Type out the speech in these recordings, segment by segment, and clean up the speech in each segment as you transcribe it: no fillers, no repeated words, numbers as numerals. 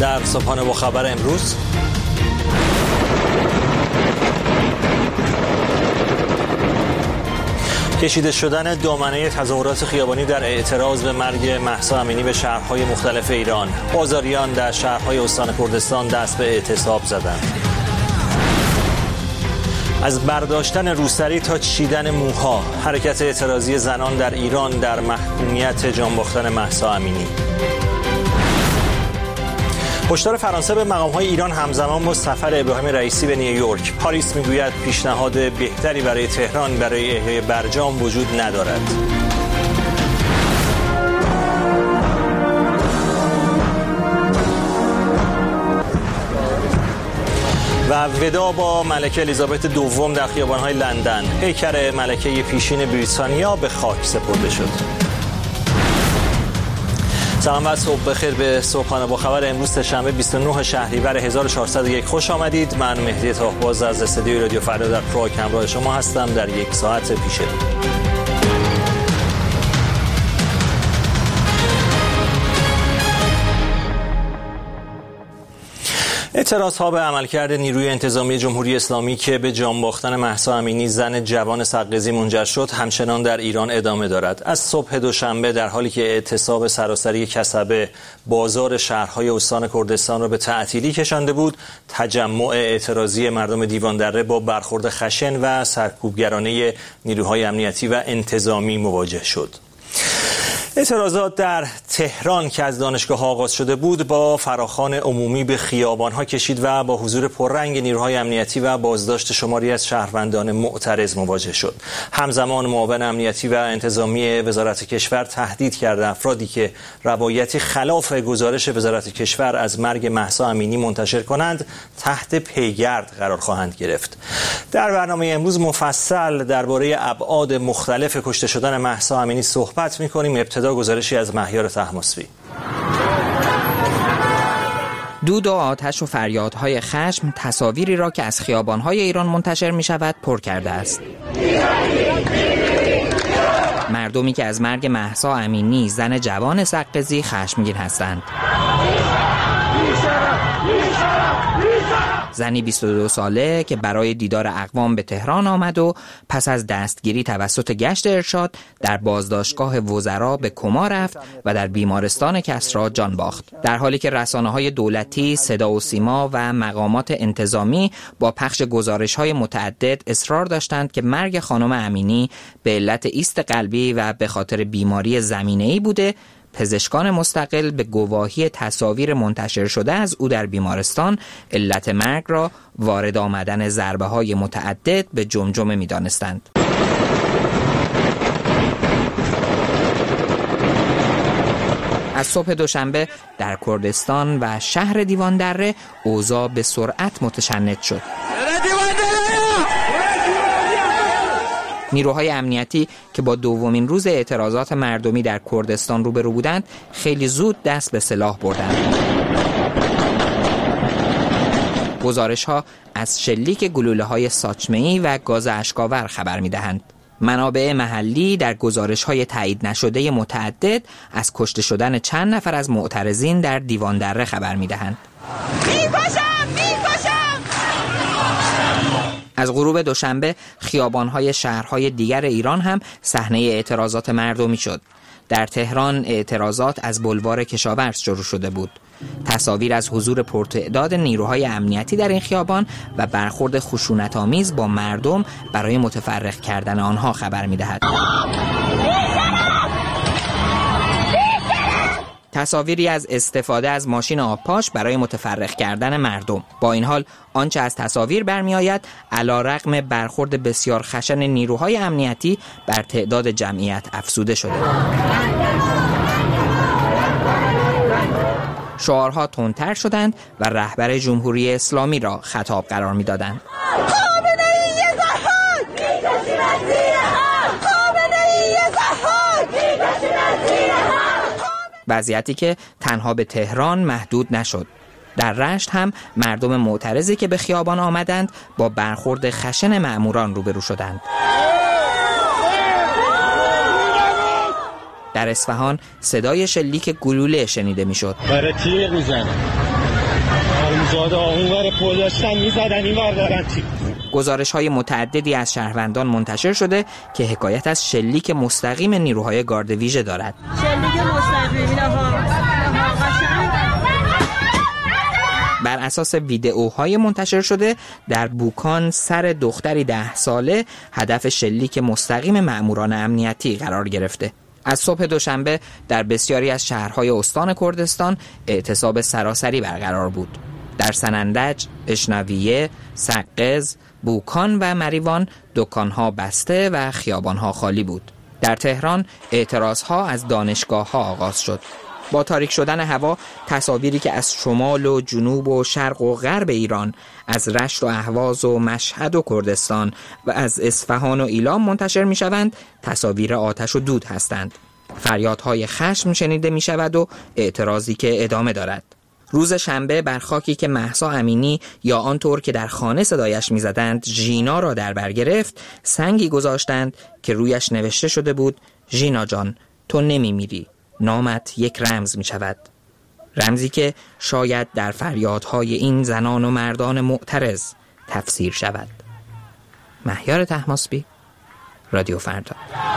در صبحانه با خبر امروز کشیده شدن دامنه تظاهرات خیابانی در اعتراض به مرگ مهسا امینی به شهرهای مختلف ایران. بازاریان در شهرهای استان کردستان دست به اعتصاب زدند. از برداشتن روسری تا چیدن موها، حرکت اعتراضی زنان در ایران در محکومیت جان باختن مهسا امینی. هشدار فرانسه به مقام‌های ایران همزمان با سفر ابراهیم رئیسی به نیویورک. پاریس میگوید پیشنهاد بهتری برای تهران برای احیای برجام وجود ندارد. و ودا با ملکه الیزابت دوم در خیابان‌های لندن. پیکر ملکه پیشین بریتانیا به خاک سپرده شد. سلام و صبح بخیر به صبحانه با خبر امروز سه‌شنبه 29 شهریور 1401 خوش آمدید. من مهدی تاهباز از استودیوی رادیو فردا در پراگ همراه شما هستم در یک ساعت پیش رو. اعتراض‌ها به عملکرد نیروی انتظامی جمهوری اسلامی که به جان باختن مهسا امینی زن جوان سقزی منجر شد همچنان در ایران ادامه دارد. از صبح دوشنبه در حالی که اعتصاب سراسری کسبه بازار شهرهای استان کردستان را به تعطیلی کشانده بود، تجمع اعتراضی مردم دیوان دره با برخورد خشن و سرکوبگرانه نیروهای امنیتی و انتظامی مواجه شد. اعتراضات در تهران که از دانشگاه آغاز شده بود با فراخوان عمومی به خیابان‌ها کشید و با حضور پررنگ نیروهای امنیتی و بازداشت شماری از شهروندان معترض مواجه شد. همزمان معاون امنیتی و انتظامی وزارت کشور تهدید کرده افرادی که روایتی خلاف گزارش وزارت کشور از مرگ مهسا امینی منتشر کنند تحت پیگرد قرار خواهند گرفت. در برنامه امروز مفصل درباره ابعاد مختلف کشته شدن مهسا امینی صحبت می‌کنیم. ابتدا گزارشی از مهیار طهماسبی. دود و آتش و فریادهای خشم تصاویری را که از خیابان‌های ایران منتشر می‌شود پر کرده است. مردمی که از مرگ مهسا امینی زن جوان سقزی خشمگین هستند. زنی 22 ساله که برای دیدار اقوام به تهران آمد و پس از دستگیری توسط گشت ارشاد در بازداشتگاه وزرا به کما رفت و در بیمارستان کسری جان باخت. در حالی که رسانه‌های دولتی، صدا و سیما و مقامات انتظامی با پخش گزارش‌های متعدد اصرار داشتند که مرگ خانم امینی به علت ایست قلبی و به خاطر بیماری زمینه‌ای بوده، پزشکان مستقل به گواهی تصاویر منتشر شده از او در بیمارستان علت مرگ را وارد آمدن ضربه‌های متعدد به جمجمه می‌دانستند. از صبح دوشنبه در کردستان و شهر دیوان دره اوضاع به سرعت متشنج شد. نیروهای امنیتی که با دومین روز اعتراضات مردمی در کردستان روبرو بودند خیلی زود دست به سلاح بردند. گزارش‌ها از شلیک گلوله‌های ساچمه‌ای و گاز اشک‌آور خبر می‌دهند. منابع محلی در گزارش‌های تایید نشده متعدد از کشته شدن چند نفر از معترضین در دیوان دره خبر می‌دهند. از غروب دوشنبه خیابان‌های شهرهای دیگر ایران هم صحنه اعتراضات مردمی شد. در تهران اعتراضات از بولوار کشاورز شروع شده بود. تصاویر از حضور پرتعداد نیروهای امنیتی در این خیابان و برخورد خشونت‌آمیز با مردم برای متفرق کردن آنها خبر می‌دهد. تصاویری از استفاده از ماشین آبپاش برای متفرق کردن مردم. با این حال آنچه از تصاویر برمی آید علیرغم برخورد بسیار خشن نیروهای امنیتی بر تعداد جمعیت افزوده شده. شعارها تندتر شدند و رهبر جمهوری اسلامی را خطاب قرار می دادند. وضعیتی که تنها به تهران محدود نشد. در رشت هم مردم معترضی که به خیابان آمدند با برخورد خشن مأموران روبرو شدند. در اصفهان صدای شلیک گلوله شنیده میشد. برای تیغ میزنه. زاده ها اونور پل داشتن میزدن اینور دارن چی. گزارش‌های متعددی از شهروندان منتشر شده که حکایت از شلیک مستقیم نیروهای گارد ویژه دارد. شلیک مستقیم بر اساس ویدئوهای منتشر شده در بوکان سر دختری 10 ساله هدف شلیک مستقیم مأموران امنیتی قرار گرفته. از صبح دوشنبه در بسیاری از شهرهای استان کردستان اعتصاب سراسری برقرار بود. در سنندج، اشنویه، سقز، بوکان و مریوان دکانها بسته و خیابانها خالی بود. در تهران اعتراضها از دانشگاه‌ها آغاز شد. با تاریک شدن هوا تصاویری که از شمال و جنوب و شرق و غرب ایران، از رشت و اهواز و مشهد و کردستان و از اصفهان و ایلام منتشر می شوند تصاویر آتش و دود هستند. فریادهای خشم شنیده می شود و اعتراضی که ادامه دارد. روز شنبه بر خاکی که مهسا امینی یا آنطور که در خانه صدایش می زدند ژینا را در بر گرفت، سنگی گذاشتند که رویش نوشته شده بود: ژینا جان، تو نمی میری، نامت یک رمز می شود. رمزی که شاید در فریادهای این زنان و مردان معترض تفسیر شود. مهیار طهماسبی، رادیو فردا.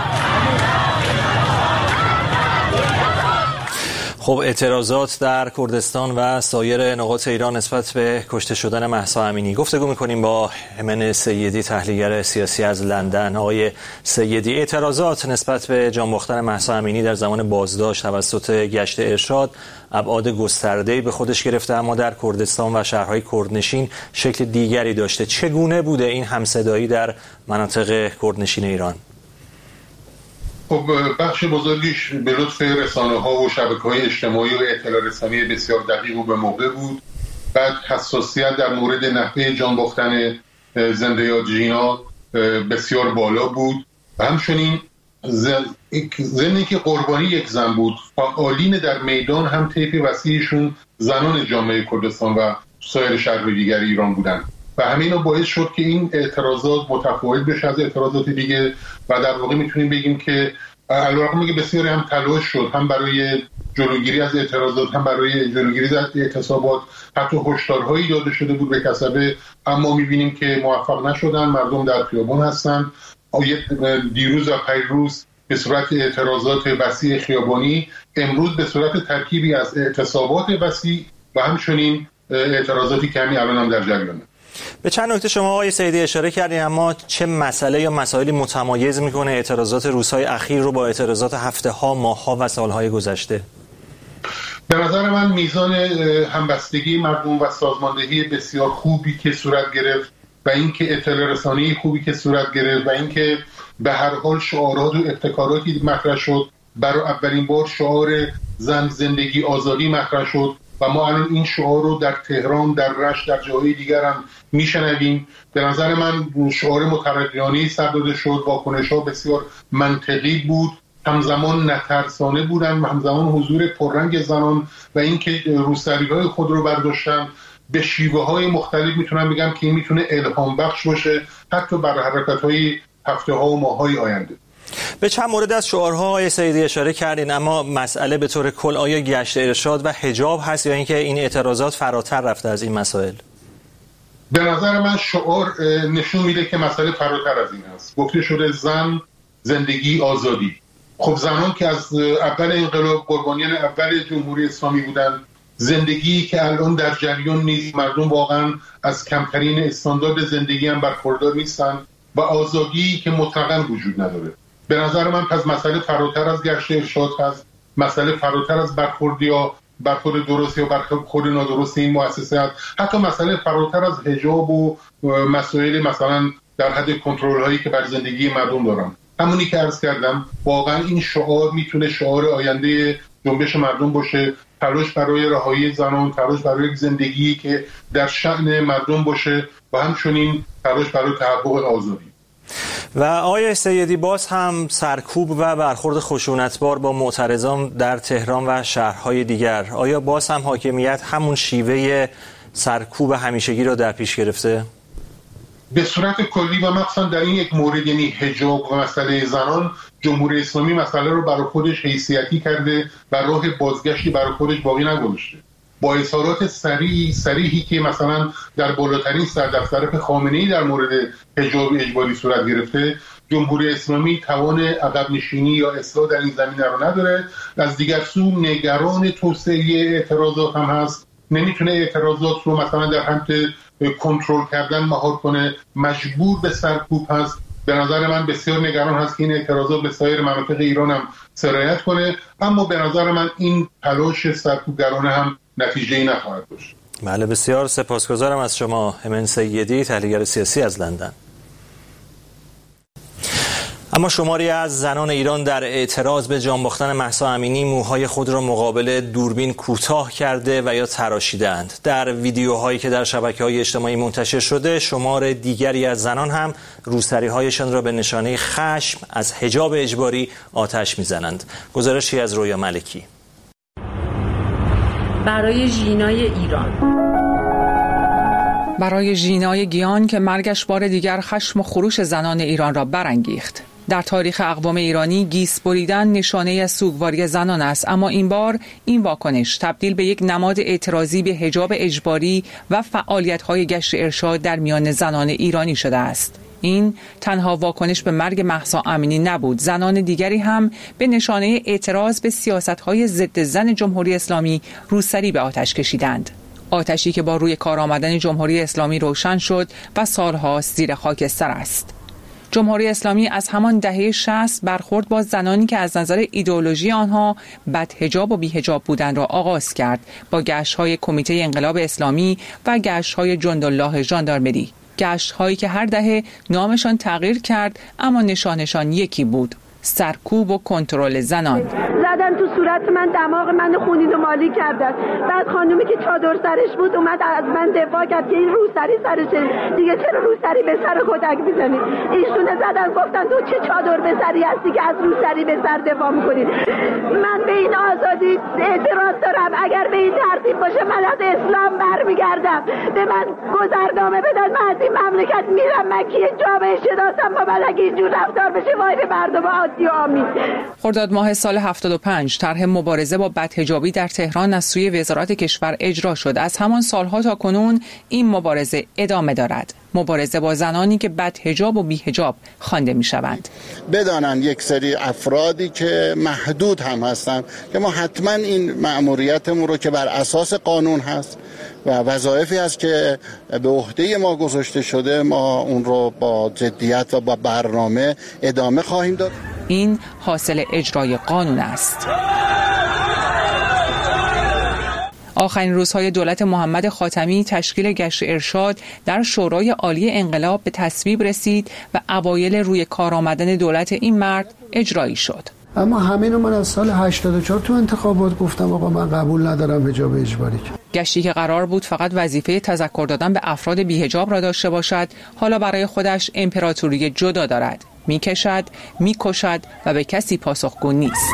خب اعتراضات در کردستان و سایر نقاط ایران نسبت به کشته شدن مهسا امینی. گفتگو می‌کنیم با ایمن سیدی، تحلیلگر سیاسی از لندن. آقای سیدی، اعتراضات نسبت به جان باختن مهسا امینی در زمان بازداشت توسط گشت ارشاد ابعاد گسترده‌ای به خودش گرفته، اما در کردستان و شهرهای کردنشین شکل دیگری داشته. چگونه بوده این همصدایی در مناطق کردنشین ایران؟ خب بخش بزرگیش به لطف رسانه‌ها و شبکه‌های اجتماعی و اطلاع رسانی بسیار دقیق و به موقع بود. بعد حساسیت در مورد نحوه جان باختن زنده یاد ژینا بسیار بالا بود و همچنین زنی که قربانی یک زن بود، فعالین در میدان هم طیف وسیعشون زنان جامعه کردستان و سایر شهرهای دیگر ایران بودند و همین باعث شد که این اعتراضات متفاوت بشه از اعتراضات دیگه و در واقع میتونیم بگیم که علیرغم که بسیاری هم تلاش شد، هم برای جلوگیری از اعتراضات هم برای جلوگیری از اعتصابات، حتی هشدارهایی داده شده بود به کسبه، اما میبینیم که موفق نشدن. مردم در خیابان هستن. دیروز و پیروز به صورت اعتراضات وسیع خیابانی، امروز به صورت ترکیبی از اعتصابات وسیع و همچنین اعتراضاتی که همین الان هم در جریانه. به چند نکته شما آقای سیدی اشاره کردین، اما چه مسئله یا مسائلی متمایز میکنه اعتراضات روزهای اخیر رو با اعتراضات هفته‌ها، ماه‌ها و سالهای گذشته؟ به نظر من میزان همبستگی مردم و سازماندهی بسیار خوبی که صورت گرفت و اینکه اطلاع رسانی خوبی که صورت گرفت و اینکه به هر حال شعارات و ابتکاراتی مطرح شد. برای اولین بار شعار زن، زندگی، آزادی مطرح شد و ما الان این شعار رو در تهران، در رشت، در جاهای دیگر هم میشنویم. به نظر من شعار مترقیانه‌ای سر داده شد، واکنش‌ها بسیار منطقی بود، همزمان نترسانه بودن و همزمان حضور پررنگ زنان و اینکه روسری‌های خود رو برداشتن به شیوه‌های مختلف. میتونم بگم که این میتونه الهام بخش باشه حتی برای حرکت‌های هفته‌ها و ماه‌های آینده. به چند مورد از شعارها آقای سیدی اشاره کردین، اما مسئله به طور کل آیا گشت ارشاد و حجاب هست یا اینکه این اعتراضات فراتر رفته از این مسائل؟ به نظر من شعار نشون میده که مسئله فراتر از این است. گفته شده زن، زندگی، آزادی. خب زنان که از اول انقلاب قربانیان اول جمهوری اسلامی بودن، زندگی که الان در جریان نیست، مردم واقعا از کمترین استاندارد زندگی هم برخوردار نیستن و آزادی که مطلقاً وجود نداره. به نظر من پس مسئله فراتر از گشت ارشاد هست، مسئله فراتر از برخورد یا برخورد درست یا برخورد نادرست این مؤسسه هست، حتی مسئله فراتر از حجاب و مسائل مثلا در حد کنترل هایی که بر زندگی مردم دارن. همونی که عرض کردم، واقعا این شعار میتونه شعار آینده جنبش مردم باشه، تلاش برای رهایی زنان، تلاش برای زندگی که در شأن مردم باشه و همچنین تلاش برای تحقق آزادی. و آقای سیدی، باز هم سرکوب و برخورد خشونتبار با معترضان در تهران و شهرهای دیگر، آیا باز هم حاکمیت همون شیوه سرکوب همیشگی را در پیش گرفته؟ به صورت کلی و مخصوصا در این یک مورد، یعنی حجاب و مسئله زنان، جمهوری اسلامی مسئله رو برای خودش حیثیتی کرده و راه بازگشتی برای خودش باقی نگذاشته. با اظهارات صریحی که مثلا در بالاترین سردفتر خامنه‌ای در مورد حجاب اجباری صورت گرفته، جمهوری اسلامی توان عقب نشینی یا اصلاح در این زمینه رو نداره. از دیگر سو نگران توسعه اعتراضات هم هست، نمیتونه اعتراضات رو مثلا در حد کنترل کردن مهار کنه، مجبور به سرکوب هست. به نظر من بسیار نگران هست که این اعتراضات به سایر مناطق ایران هم سرایت کنه، اما به نظر من این تلاش سرکوبگرانه هم نتیجه‌ای نخواهد داشت. بله، بسیار سپاسگزارم از شما امین سیدی، تحلیلگر سیاسی از لندن. اما شماری از زنان ایران در اعتراض به جان باختن مهسا امینی موهای خود را مقابل دوربین کوتاه کرده و یا تراشیدند. در ویدیوهایی که در شبکه‌های اجتماعی منتشر شده، شمار دیگری از زنان هم روسری‌هایشان را به نشانه خشم از حجاب اجباری آتش می‌زنند. گزارشی از رویا ملکی. برای ژینای ایران، برای ژینای گیان که مرگش بار دیگر خشم و خروش زنان ایران را برانگیخت. در تاریخ اقوام ایرانی گیس بریدن نشانه از سوگواری زنان است، اما این بار این واکنش تبدیل به یک نماد اعتراضی به حجاب اجباری و فعالیت‌های گشت ارشاد در میان زنان ایرانی شده است. این تنها واکنش به مرگ مهسا امینی نبود. زنان دیگری هم به نشانه اعتراض به سیاست‌های ضد زن جمهوری اسلامی روسری به آتش کشیدند. آتشی که با روی کار آمدن جمهوری اسلامی روشن شد و سالها زیر خاکستر است. جمهوری اسلامی از همان دهه 60 برخورد با زنانی که از نظر ایدئولوژی آنها بدحجاب و بی‌حجاب بودند را آغاز کرد با گشت‌های کمیته انقلاب اسلامی و گشت‌های جندالله ژاندارمری. گشت‌هایی که هر دهه نامشان تغییر کرد اما نشانشان یکی بود: سرکوب و کنترل زنان. زدن تو صورت من، دماغ من خونین و مالی کردن. بعد خانومی که چادر سرش بود اومد از من دفاع کرد که این روسری سرشه، دیگه چرا روسری به سر خودک میزنی؟ ایشونه زدن گفتن تو چه چادر به سری هستی که از روسری به سر دفاع میکنی؟ من به این آزادی اعتراض دارم. اگر به این ترتیب باشه من از اسلام برمیگردم. به من گذرنامه بدن، من از این مملکت میرم. من کیه جامعه شناسم با من اگه اینجور رفتار بشه؟ وای به مردم عادی آمین. خرداد ماه سال 75 طرح مبارزه با بدحجابی در تهران از سوی وزارت کشور اجرا شد. از همان سالها تا کنون این مبارزه ادامه دارد. مبارزه با زنانی که بدحجاب و بی‌حجاب خوانده می‌شوند. بدانند یک سری افرادی که محدود هم هستند که ما حتما این مأموریتمون رو که بر اساس قانون هست و وظایفی هست که به عهده ما گذاشته شده، ما اون رو با جدیت و با برنامه ادامه خواهیم داد. این حاصل اجرای قانون است. آخرین روزهای دولت محمد خاتمی تشکیل گشت ارشاد در شورای عالی انقلاب به تصویب رسید و اوایل روی کار آمدن دولت این مرد اجرایی شد. اما همینو من از سال 84 تو انتخابات گفتم آقا من قبول ندارم حجاب اجباری. گشتی که قرار بود فقط وظیفه تذکر دادن به افراد بی‌حجاب را داشته باشد، حالا برای خودش امپراتوری جدا دارد. میکشد، میکشد و به کسی پاسخگو نیست.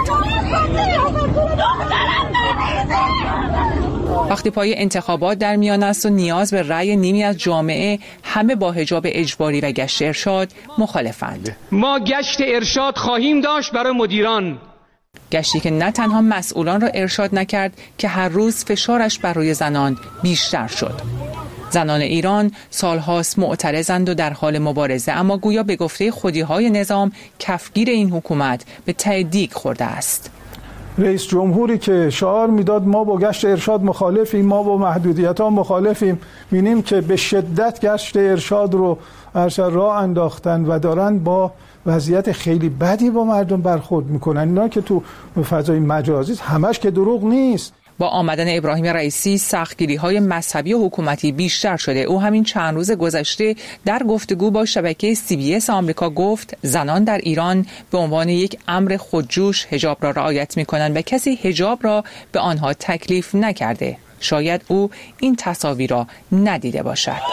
وقتی پای انتخابات در میان است و نیاز به رأی نیمی از جامعه، همه با حجاب اجباری و گشت ارشاد مخالفند. ما گشت ارشاد خواهیم داشت برای مدیران. گشتی که نه تنها مسئولان را ارشاد نکرد که هر روز فشارش بر روی زنان بیشتر شد. زنان ایران سالهاست معترضند و در حال مبارزه، اما گویا به گفته خودی‌های نظام کفگیر این حکومت به ته دیگ خورده است. رئیس جمهوری که شعار میداد ما با گشت ارشاد مخالفیم، ما با محدودیت‌ها مخالفیم، بینیم که به شدت گشت ارشاد رو راه انداختن و دارن با وضعیت خیلی بدی با مردم برخورد میکنن. اینا که تو فضای مجازی همش که دروغ نیست. با آمدن ابراهیم رئیسی سختگیری‌های مذهبی و حکومتی بیشتر شده. او همین چند روز گذشته در گفتگو با شبکه CBS آمریکا گفت زنان در ایران به عنوان یک امر خودجوش حجاب را رعایت می‌کنند و کسی حجاب را به آنها تکلیف نکرده. شاید او این تصاویر را ندیده باشد.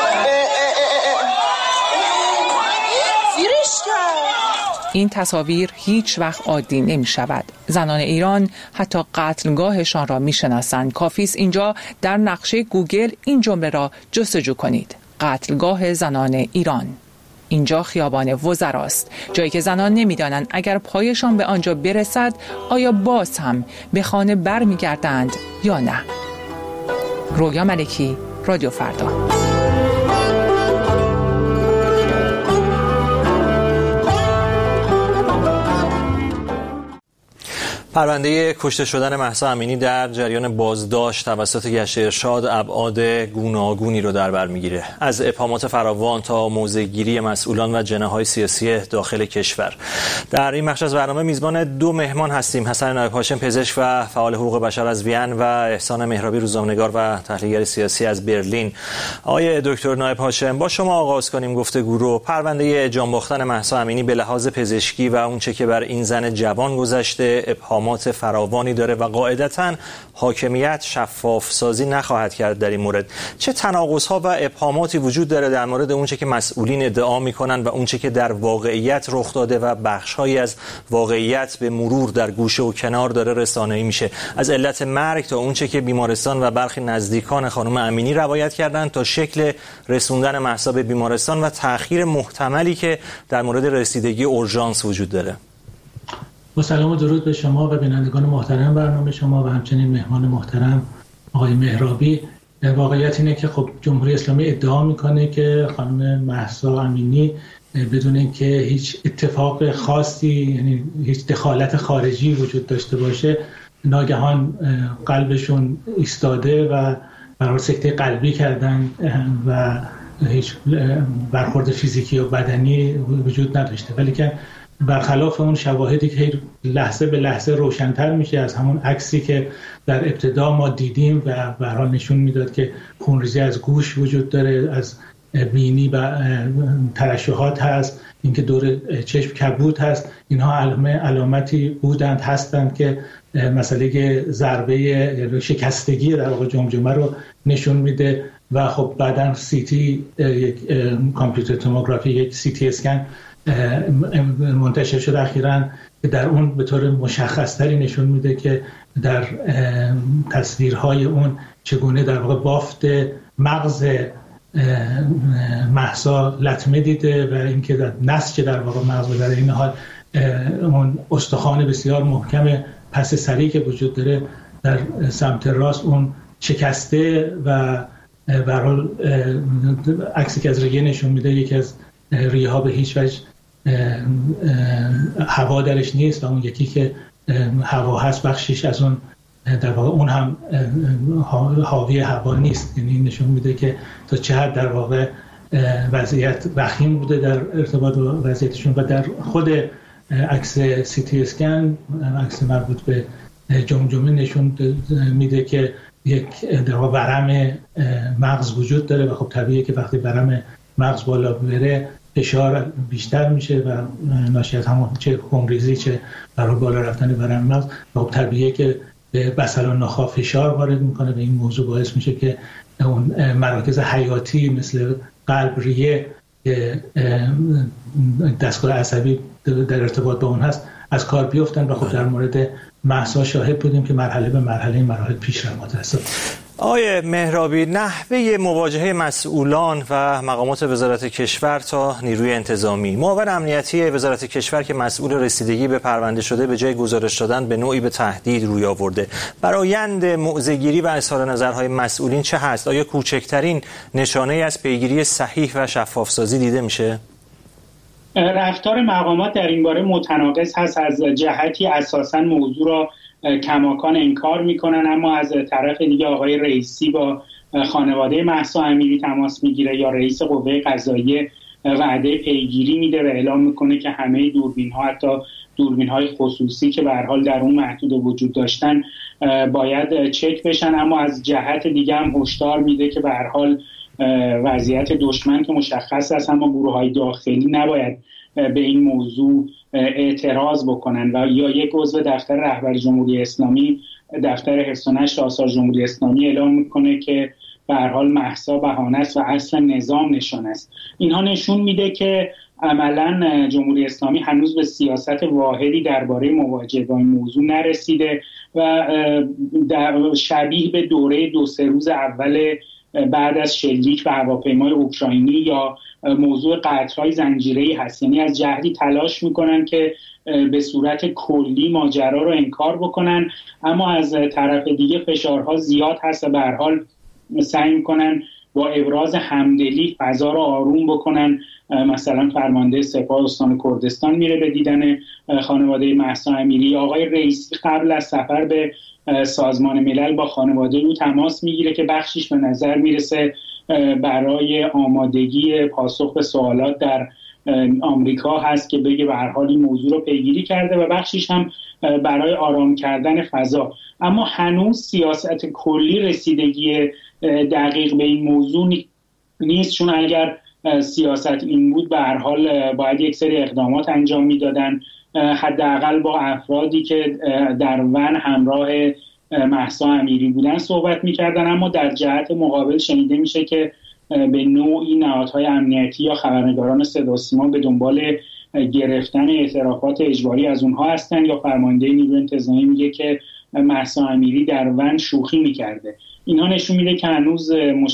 این تصاویر هیچ وقت عادی نمی شود. زنان ایران حتی قتلگاهشان را می شناسند. کافی است اینجا در نقشه گوگل این جمله را جستجو کنید: قتلگاه زنان ایران. اینجا خیابان وزراست، جایی که زنان نمیدانند اگر پایشان به آنجا برسد آیا باز هم به خانه بر می گردند یا نه. رویا ملکی، رادیو فردا. پرونده کشته شدن مهسا امینی در جریان بازداشت توسط گشت ارشاد ابعاد گوناگونی رو در بر میگیره، از ابهامات فراوان تا موضع‌گیری مسئولان و جناح‌های سیاسی داخل کشور. در این بخش از برنامه میزبان دو مهمان هستیم: حسن نایب هاشم، پزشک و فعال حقوق بشر از وین، و احسان مهرابی، روزنامه‌نگار و تحلیلگر سیاسی از برلین. آقای دکتر نایب هاشم، با شما آغاز کنیم گفتگو رو. پرونده جان باختن مهسا امینی به لحاظ پزشکی و اونچه که بر این زن جوان گذشته ابهامات فراوانی داره و قاعدتاً حاکمیت شفاف سازی نخواهد کرد در این مورد. چه تناقض‌ها و ابهاماتی وجود داره در مورد اونچه که مسئولین ادعا میکنن و اونچه که در واقعیت رخ داده و بخش‌هایی از واقعیت به مرور در گوشه و کنار داره رسانه‌ای میشه، از علت مرگ تا اونچه که بیمارستان و برخی نزدیکان خانم امینی روایت کردند تا شکل رسوندن مهسا به بیمارستان و تأخیر محتملی که در مورد رسیدگی اورژانس وجود داره. با سلام و درود به شما و بینندگان محترم برنامه شما و همچنین مهمان محترم آقای مهرابی. واقعیت اینه که خب جمهوری اسلامی ادعا میکنه که خانم مهسا امینی بدون اینکه هیچ اتفاق خاصی، یعنی هیچ دخالت خارجی وجود داشته باشه، ناگهان قلبشون ایستاده و برای سکته قلبی کردن و هیچ برخورد فیزیکی و بدنی وجود نداشته. ولی که برخلاف اون شواهدی که لحظه به لحظه روشن‌تر میشه از همون عکسی که در ابتدا ما دیدیم و به هر حال نشون میداد که خونریزی از گوش وجود داره، از بینی و ترشحات هست، اینکه دور چشم کبود هست، اینها علامتی بودند هستند که مسئله ضربه شکستگی در واقع جمجمه رو نشون میده. و خب بعداً سیتی، یک کامپیوتر توموگرافی، یک سیتی اسکن منتشر شد اخیراً که در اون به طور مشخصتری نشون میده که در تصویرهای اون چگونه در واقع بافت مغز مهسا لطمه دیده و اینکه در نسج در واقع مغز در این حال اون استخوان بسیار محکم پس سری که وجود داره در سمت راست اون شکسته و به هر حال عکسی که از ریه نشون میده یکی از ریه ها به هیچ وجه هوا درش نیست و اون یکی که هوا هست بخشش از اون در واقع اون هم حاوی هوا نیست. یعنی نشون میده که تا چه حد در واقع وضعیت وخیم بوده در ارتباط با وضعیتشون. و در خود عکس سیتی اسکن، عکس مربوط به جمجمه، نشون میده که یک در واقع ورم مغز وجود داره و خب طبیعیه که وقتی ورم مغز بالا بره فشار بیشتر میشه و ناشی از همون چه خونریزی چه برای بالا رفتن ورم مغز و خب طبیعیه که به بصل و نخاع فشار وارد میکنه و این موضوع باعث میشه که اون مراکز حیاتی مثل قلب، ریه که دستگاه عصبی در ارتباط با اون هست از کار بیفتن و خب در مورد مهسا شاهد بودیم که مرحله به مرحله این مراحل پیش رفت هست. آقای مهرابی، نحوه مواجهه مسئولان و مقامات وزارت کشور تا نیروی انتظامی، معاون امنیتی وزارت کشور که مسئول رسیدگی به پرونده شده به جای گزارش دادن به نوعی به تهدید روی آورده، برآیند موضع‌گیری و اظهار نظرهای مسئولین چه هست؟ آیا کوچکترین نشانه از پیگیری صحیح و شفافسازی دیده میشه؟ رفتار مقامات در این باره متناقض هست. از جهتی اساساً موضوع را کماکان انکار میکنن، اما از طرف دیگه آقای رئیسی با خانواده مهسا امینی تماس میگیره یا رئیس قوه قضاییه وعده پیگیری میده و اعلام میکنه که همه دوربین ها، حتی دوربین های خصوصی که به هر حال در اون محدود وجود داشتن، باید چک بشن. اما از جهت دیگه هم هشدار میده که به هر حال وضعیت دشمن که مشخص است، اما گروه های داخلی نباید به این موضوع اعتراض بکنن. و یا یک عضو دفتر رهبری جمهوری اسلامی، دفتر حفظ و نشر آثار جمهوری اسلامی، اعلام میکنه که به هر حال مهسا بهانه است و اصل نظام نشانه است. اینها نشون میده که عملاً جمهوری اسلامی هنوز به سیاست واحدی درباره مواجهه با این موضوع نرسیده و شبیه به دوره 2-3 روز اول بعد از شلیک به هواپیمای اوکراینی یا موضوع قطرهای زنجیره‌ای هست. یعنی از جهتی تلاش میکنن که به صورت کلی ماجرا رو انکار بکنن، اما از طرف دیگه فشارها زیاد هست و به هر حال سعی میکنن با ابراز همدلی فضا رو آروم بکنن. مثلا فرمانده سپاه استان کردستان میره به دیدن خانواده مهسا امیری. آقای رئیسی قبل از سفر به سازمان ملل با خانواده او تماس میگیره که بخشیش به نظر میرسه برای آمادگی پاسخ به سوالات در آمریکا هست که بگه به هر حال این موضوع رو پیگیری کرده و بخشیش هم برای آرام کردن فضا. اما هنوز سیاست کلی رسیدگی دقیق به این موضوع نیست، چون اگر سیاست این بود به هر حال باید یک سری اقدامات انجام میدادن، حداقل با افرادی که در ون همراه مهسا امیری بودن صحبت میکردن. اما در جهت مقابل شنیده میشه که به نوعی نهادهای امنیتی یا خبرنگاران صدا و سیما به دنبال گرفتن اعترافات اجباری از اونها هستن، یا فرمانده نیروی انتظامی میگه که مهسا امیری در ون شوخی میکرده. اینها نشون میده که هنوز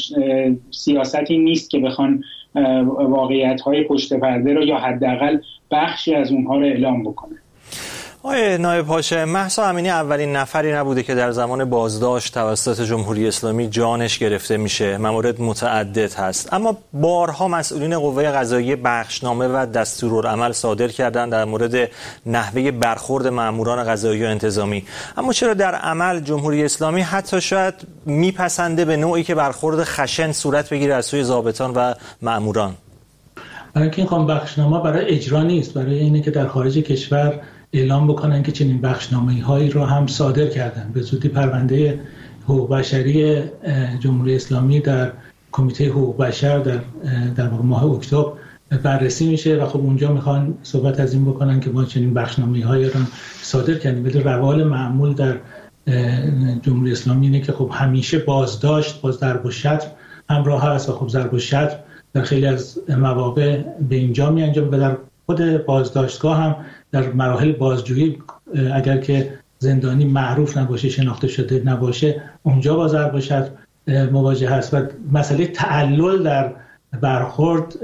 سیاستی نیست که بخوان واقعیت‌های پشت پرده رو یا حداقل بخشی از اونها رو اعلام بکنه. آقای نایب هاشم، مهسا امینی اولین نفری نبوده که در زمان بازداشت توسط جمهوری اسلامی جانش گرفته میشه. موارد متعدد هست، اما بارها مسئولین قوه قضاییه بخشنامه و دستورالعمل صادر کردن در مورد نحوه برخورد ماموران قضایی و انتظامی. اما چرا در عمل جمهوری اسلامی حتی شاید میپسنده به نوعی که برخورد خشن صورت بگیره از سوی ضابطان و ماموران؟ برای اینکه این بخشنامه برای اجرا نیست، برای اینه که در خارج کشور اعلام بکنن که چنین بخشنامه‌هایی رو هم صادر کردن. به زودی پرونده حقوق بشری جمهوری اسلامی در کمیته حقوق بشر در ماه اکتبر بررسی میشه و خب اونجا میخوان صحبت از این بکنن که ما چنین بخشنامه‌هایی رو صادر کردیم. ولی روال معمول در جمهوری اسلامی اینه که خب همیشه بازداشت با ضرب و شتم همراه هست و خب ضرب و شتم در خیلی از مواقع به اینجا میانجام و در خود بازداشتگاه هم در مراحل بازجویی اگر که زندانی معروف نباشه، شناخته شده نباشه، اونجا با ضرب و شتم مواجه هست. و مسئله تعلل در برخورد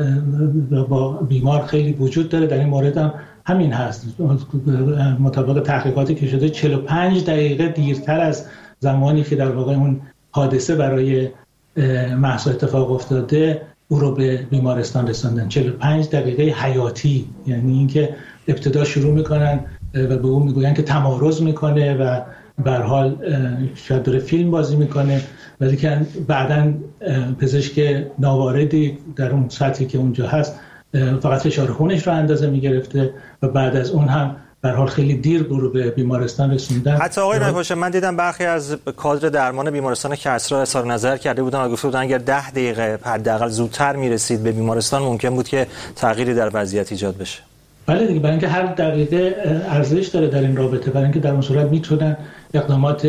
با بیمار خیلی وجود داره. در این مورد هم همین هست. مطابق تحقیقاتی که شده 45 دقیقه دیرتر از زمانی که در واقع اون حادثه برای مهسا اتفاق افتاده او رو به بیمارستان رساندن. 45 دقیقه حیاتی، یعنی اینکه ابتدا شروع میکنن و به اون میگوین که تمارض میکنه و به هر حال شاید داره فیلم بازی میکنه، ولی که بعداً پزشک ناواردی در اون سطحی که اونجا هست فقط فشار خونش رو اندازه میگرفته و بعد از اون هم به هر حال خیلی دیر رو به بیمارستان رسوندن. حتی آقای نایب هاشم، من دیدم برخی از کادر درمان بیمارستان کسری اظهار نظر کرده بودن و گفته بودن اگر 10 دقیقه حداقل زودتر میرسید به بیمارستان ممکن بود که تغییری در وضعیت ایجاد بشه. بله دیگه، برای اینکه هر دقیقه ارزش داره در این رابطه، برای اینکه در اون صورت میتونن اقدامات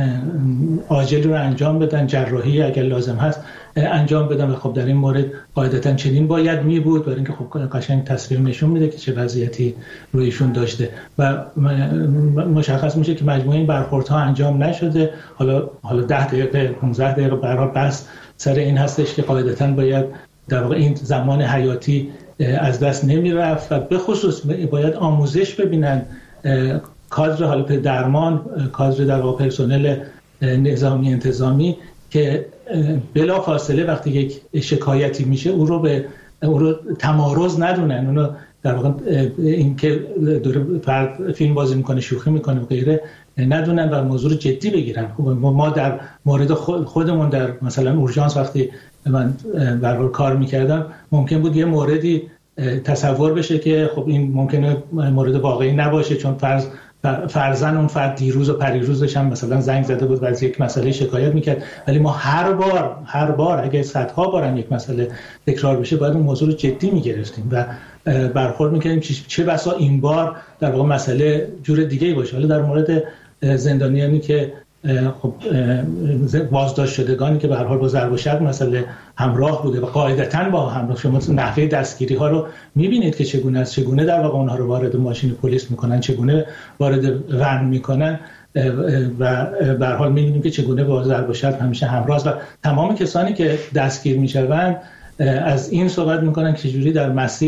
عاجلی رو انجام بدن، جراحی اگر لازم هست انجام بدن و خب در این مورد قاعدتاً چنین باید می بود، برای اینکه خب قشنگ تصویر نشون میده که چه وضعیتی رویشون داشته و مشخص میشه که مجموعه این برخوردها انجام نشده. حالا 10 دقیقه 15 دقیقه برای بس سر این هستش که قاعدتاً باید در واقع این زمان حیاتی از دست نمیرفت و به خصوص باید آموزش ببینن کادر حالا درمان، کادر در واقع پرسنل نظامی انتظامی که بلا فاصله وقتی یک شکایتی میشه او رو تمارض ندونن، اونو در واقع این که داره فرد فیلم بازی میکنه، شوخی میکنه و غیره ندونن و موضوع رو جدی بگیرن. ما در مورد خودمون در مثلا اورژانس وقتی من برای کار میکردم ممکن بود یه موردی تصور بشه که خب این ممکنه مورد واقعی نباشه، چون فرضاً اون فرد دیروز و پریروزش هم مثلا زنگ زده بود و از یک مسئله شکایت میکرد، ولی ما هر بار اگه صدها بار هم یک مسئله تکرار بشه باید اون موضوع رو جدی میگرفتیم و برخورد میکردیم چه بسا این بار در واقع مسئله جور دیگه‌ای باشه. حالا در مورد زندانیانی که خب بازداشت شدگانی که به هر حال با ضرب و شتم مسئله همراه بوده و قاعدتاً با همراه، شما نحوه دستگیری ها رو میبینید که چگونه در واقع اونها رو وارد ماشین پلیس میکنن، چگونه وارد ون میکنن و به هر حال میبینیم که چگونه با ضرب و شتم همیشه همراه و تمام کسانی که دستگیر میشوند از این صحبت میکنن که چجوری در مسیر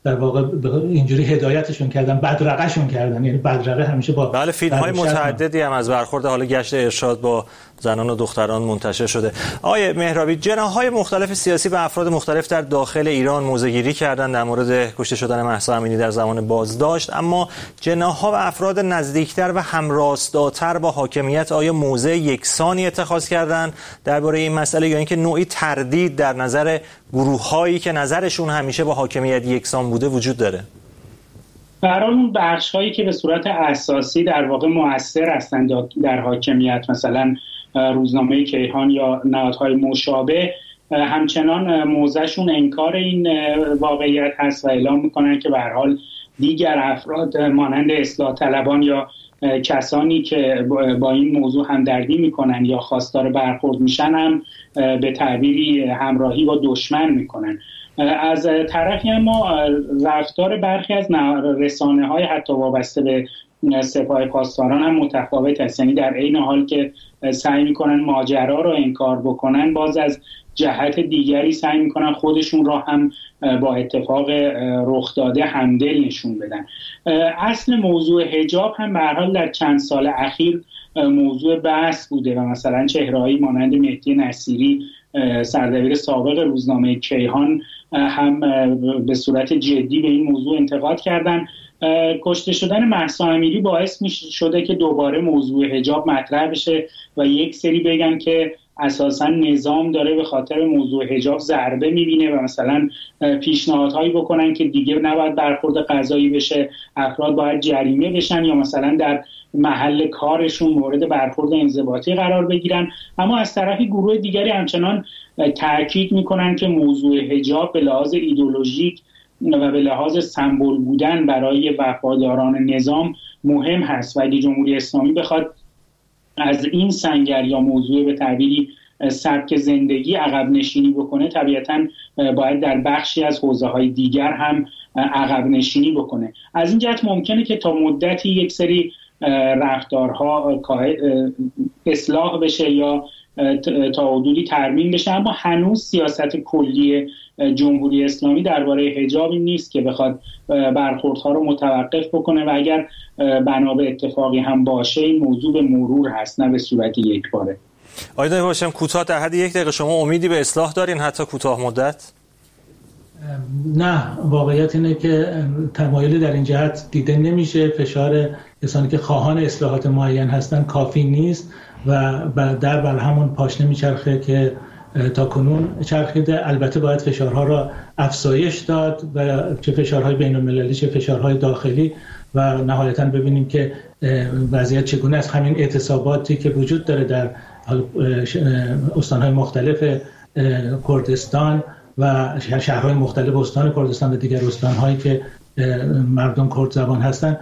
در واقع اینجوری هدایتشون کردن، بدرقهشون کردن. یعنی بدرقه همیشه با بله فیلم‌های متعددی هم از برخورد حالا گشت ارشاد با زنان و دختران منتشر شده. آقای مهرابی، جناح‌های مختلف سیاسی و افراد مختلف در داخل ایران موضع‌گیری کردن در مورد کشته شدن مهسا امینی در زمان بازداشت، اما جناح‌ها و افراد نزدیکتر و همراستاتر با حاکمیت آیا موضع یکسانی اتخاذ کردن درباره این مسئله، یا اینکه نوعی تردید در نظر گروه‌هایی که نظرشون همیشه با حاکمیت یکسان بوده وجود داره؟ برای اون بخش‌هایی که به صورت اساسی در واقع مؤثر هستند در حاکمیت، مثلا روزنامه کیهان یا نهادهای مشابه، همچنان موضعشون انکار این واقعیت هست و اعلام میکنن که به هر حال دیگر افراد مانند اصلاح طلبان یا کسانی که با این موضوع همدردی میکنن یا خواستار برخورد میشن هم به تعبیری همراهی با دشمن میکنن. از طرفی اما رفتار برخی از رسانه‌های حتی وابسته به سپاه پاسداران هم متفاوت است. یعنی در عین حال که سعی میکنن ماجرا رو انکار بکنن، باز از جهت دیگری سعی میکنن خودشون را هم با اتفاق رخ داده همدل نشون بدن. اصل موضوع حجاب هم به هر حال در چند سال اخیر موضوع بحث بوده و مثلا چهره‌هایی مانند مهدی نصیری، سردبیر سابق روزنامه کیهان، هم به صورت جدی به این موضوع انتقاد کردن. کشته شدن مهسا امینی باعث شده که دوباره موضوع حجاب مطرح بشه و یک سری بگن که اساساً نظام داره به خاطر موضوع حجاب ضربه میبینه و مثلا پیشنهادهایی بکنن که دیگه نباید برخورد قضایی بشه، افراد باید جریمه بشن یا مثلا در محل کارشون مورد برخورد انضباطی قرار بگیرن. اما از طرفی گروه دیگری همچنان تاکید میکنن که موضوع حجاب به لحاظ ایدئولوژیک و به لحاظ سمبل بودن برای وفاداران نظام مهم هست و اگه جمهوری اسلامی بخواد از این سنگر یا موضوع به تعبیری سبک زندگی عقب نشینی بکنه، طبیعتاً باید در بخشی از حوزه‌های دیگر هم عقب نشینی بکنه. از این جهت ممکنه که تا مدتی یک سری رفتارها اصلاح بشه یا تا حدودی ترمیم بشه، اما هنوز سیاست کلی جمهوری اسلامی درباره حجاب این نیست که بخواد برخوردها رو متوقف بکنه و اگر بنا به اتفاقی هم باشه این موضوع به مرور هست، نه به صورت یکباره. آقای هاشم، کوتاه در حد 1 دقیقه، شما امیدی به اصلاح دارین حتی کوتاه مدت؟ نه، واقعیت اینه که تمایلی در این جهت دیده نمیشه. فشار کسانی که خواهان اصلاحات معین هستن کافی نیست و در بر همون پاشنه میچرخه که تا کنون چرخیده. البته باید فشارها را افزایش داد و چه فشارهای بین المللی چه فشارهای داخلی و نهایتاً ببینیم که وضعیت چگونه است. همین اعتصاباتی که وجود داره در استانهای مختلف کردستان و شهرهای مختلف استان کردستان و دیگر استانهایی که مردم کرد زبان هستن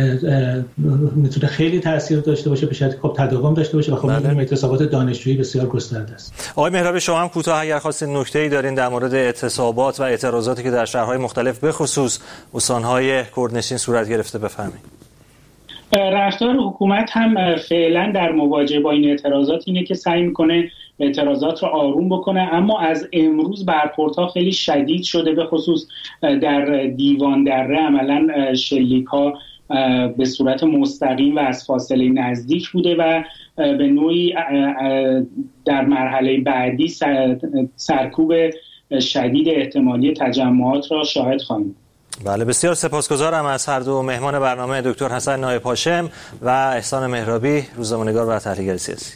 میتونه خیلی تاثیر داشته باشه، به شرطی خب تداوم داشته باشه و خب می‌بینیم اعتصابات دانشجویی بسیار گسترده است. آقای مهرابی، شما هم کوتاه اگر خواستین نکته‌ای دارین در مورد اعتصابات و اعتراضاتی که در شهرهای مختلف به خصوص استانهای کردنشین صورت گرفته بفرمایید. رفتار حکومت هم فعلا در مواجهه با این اعتراضات اینه که سعی میکنه اعتراضات رو آروم بکنه، اما از امروز برخوردها خیلی شدید شده، به خصوص در دیوان دره عملا شلیک‌ها به صورت مستقیم و از فاصله نزدیک بوده و به نوعی در مرحله بعدی سرکوب شدید احتمالی تجمعات را شاهد خواهیم. بله، بسیار سپاسگزارم از هر دو مهمان برنامه، دکتر حسن نایب هاشم و احسان مهرابی، روزنامه‌نگار و تحلیلگر سیاسی.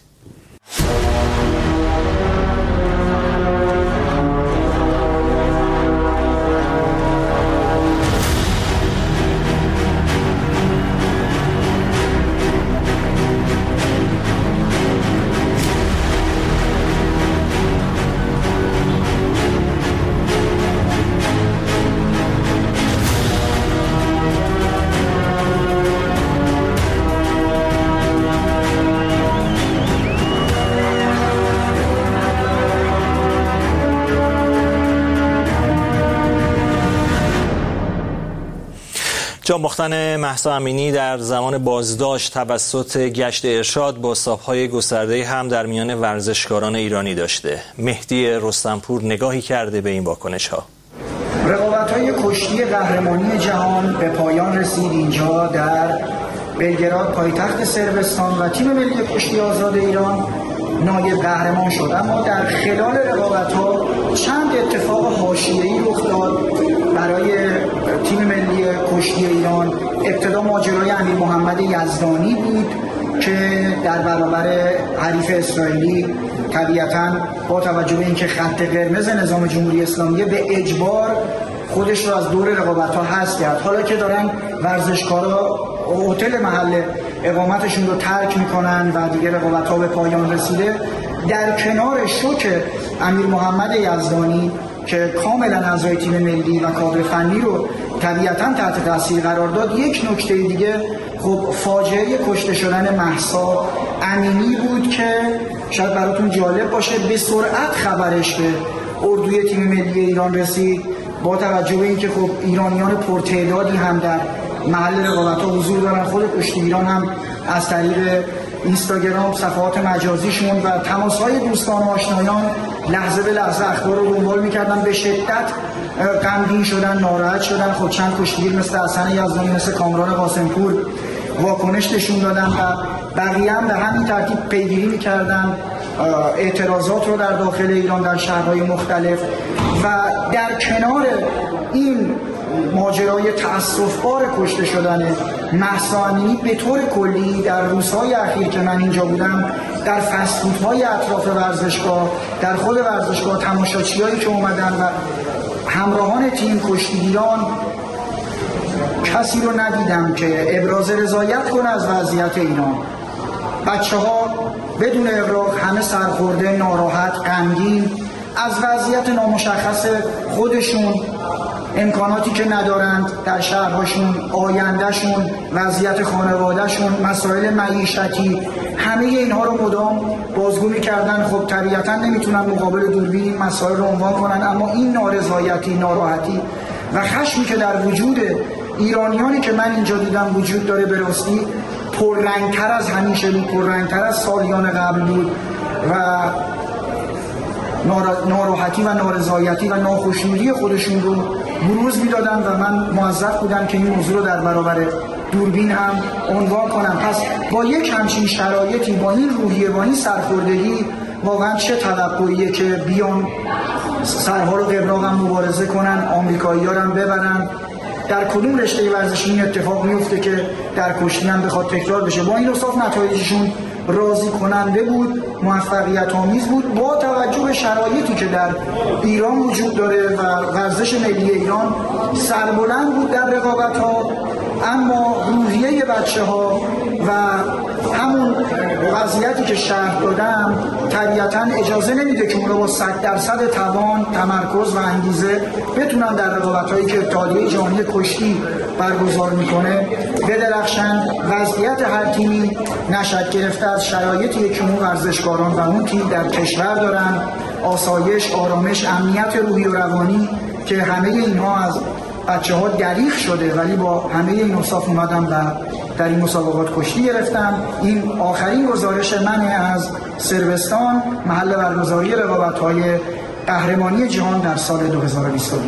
جانباختن مهسا امینی در زمان بازداشت توسط گشت ارشاد بازتاب‌های گسترده‌ای هم در میان ورزشکاران ایرانی داشته. مهدی رستمپور نگاهی کرده به این واکنش‌ها. رقابت‌های کشتی قهرمانی جهان به پایان رسید. اینجا در بلگراد پایتخت صربستان و تیم ملی کشتی آزاد ایران نایب قهرمان شد. اما در خلال رقابت‌ها چند اتفاق حاشیه‌ای رخ داد برای تیم ملی کشتی ایران. ابتدا ماجرای امیر محمد یزدانی بود که در برابر حریف اسرائیلی طبیعتاً با توجه به اینکه خط قرمز نظام جمهوری اسلامی به اجبار خودش رو از دور رقابت‌ها حذف کرد. حالا که دارن ورزشکارا هتل محل اقامتشون رو ترک میکنن و دیگه رقابت‌ها به پایان رسیده، در کنار شوک امیر محمد یزدانی که کاملا اعضای تیم ملی و کادر فنی رو طبیعتاً تحت تاثیر قرار داد، یک نکته دیگه خب فاجعه کشته شدن مهسا امینی بود که شاید براتون جالب باشه به سرعت خبرش به اردوی تیم ملی ایران رسید، با توجه به اینکه خب ایرانیان پرتعدادی هم در محل رقابت‌ها حضور دارن. خود کشتی ایران هم از طریق اینستاگرام، صفحات مجازیشون و تماس‌های دوستان و آشنایان لحظه به لحظه اخبار رو دنبال می‌کردن. به شدت غمگین شدن، ناراحت شدن. خب چند کشتیگیر مثل حسن یزدانی، مثل کامران قاسمپور واکنش نشون دادن و بقیه هم به همین ترتیب پیگیری می‌کردن اعتراضات رو در داخل ایران در شهرهای مختلف. و در کنار این ماجرای تأسف‌بار کشته شدن مهسا امینی، به طور کلی در روزهای اخیر که من اینجا بودم در فست‌فودهای اطراف ورزشگاه، در خود ورزشگاه، تماشاچیایی که اومدن و همراهان تیم کشتیگیران، کسی رو ندیدم که ابراز رضایت کنه از وضعیت ایران. بچه‌ها بدون ابراز همه سرخورده، ناراحت، غمگین از وضعیت نامشخص خودشون، امکاناتی که ندارند در شهرهاشون، آیندهشون، وضعیت خانوادهشون، مسائل معیشتی، همه اینها رو مدام بازگو می‌کردن. خب طبیعتاً نمیتونن مقابل دوربین این مسائل رو عنوان کنن، اما این نارضایتی، ناراحتی و خشمی که در وجود ایرانیانی که من اینجا دیدم وجود داره به راستی پررنگ‌تر از همیشه بود، پررنگ‌تر از سالیان قبل بود و ناراحتی و نارضایتی و ناخوشنودی خودشون رو بروز میدادن و من موظف بودم که این موضوع رو در برابر دوربین هم عنوان کنم. پس با یک همچین شرایطی، با این روحیه، با این سرخوردگی، واقعا چه توقعیه که بیان سرها رو قبراق هم مبارزه کنن، آمریکایی‌ها رو هم ببرن؟ در کدوم رشته ورزشی این اتفاق میفته که در کشتی هم بخواد تکرار بشه؟ با این اصاف نتایجشون راضی کننده بود، موفقیت آمیز بود، با توجه به شرایطی که در ایران وجود داره و ورزش ملی ایران سربلند بود در رقابت‌ها، اما روحیه بچه‌ها و همون وضعیتی که شرح دادم طبیعتاً اجازه نمیده که اونا با 100% توان، تمرکز و انگیزه بتونن در رقابت‌هایی که اتحادیه جهانی کشتی برگزار میکنه بدرخشن. وضعیت هر تیمی نشأت گرفته از شرایطی که اون ورزشکاران و اون تیم در کشور دارن، آسایش، آرامش، امنیت روحی و روانی که همه اینها از بچه‌ها دریغ شده، ولی با همه این اوصاف اومدم و در این مسابقات کشتی گرفتم. این آخرین گزارش منه از صربستان، محل برگزاری رقابت‌های قهرمانی جهان در سال 2022.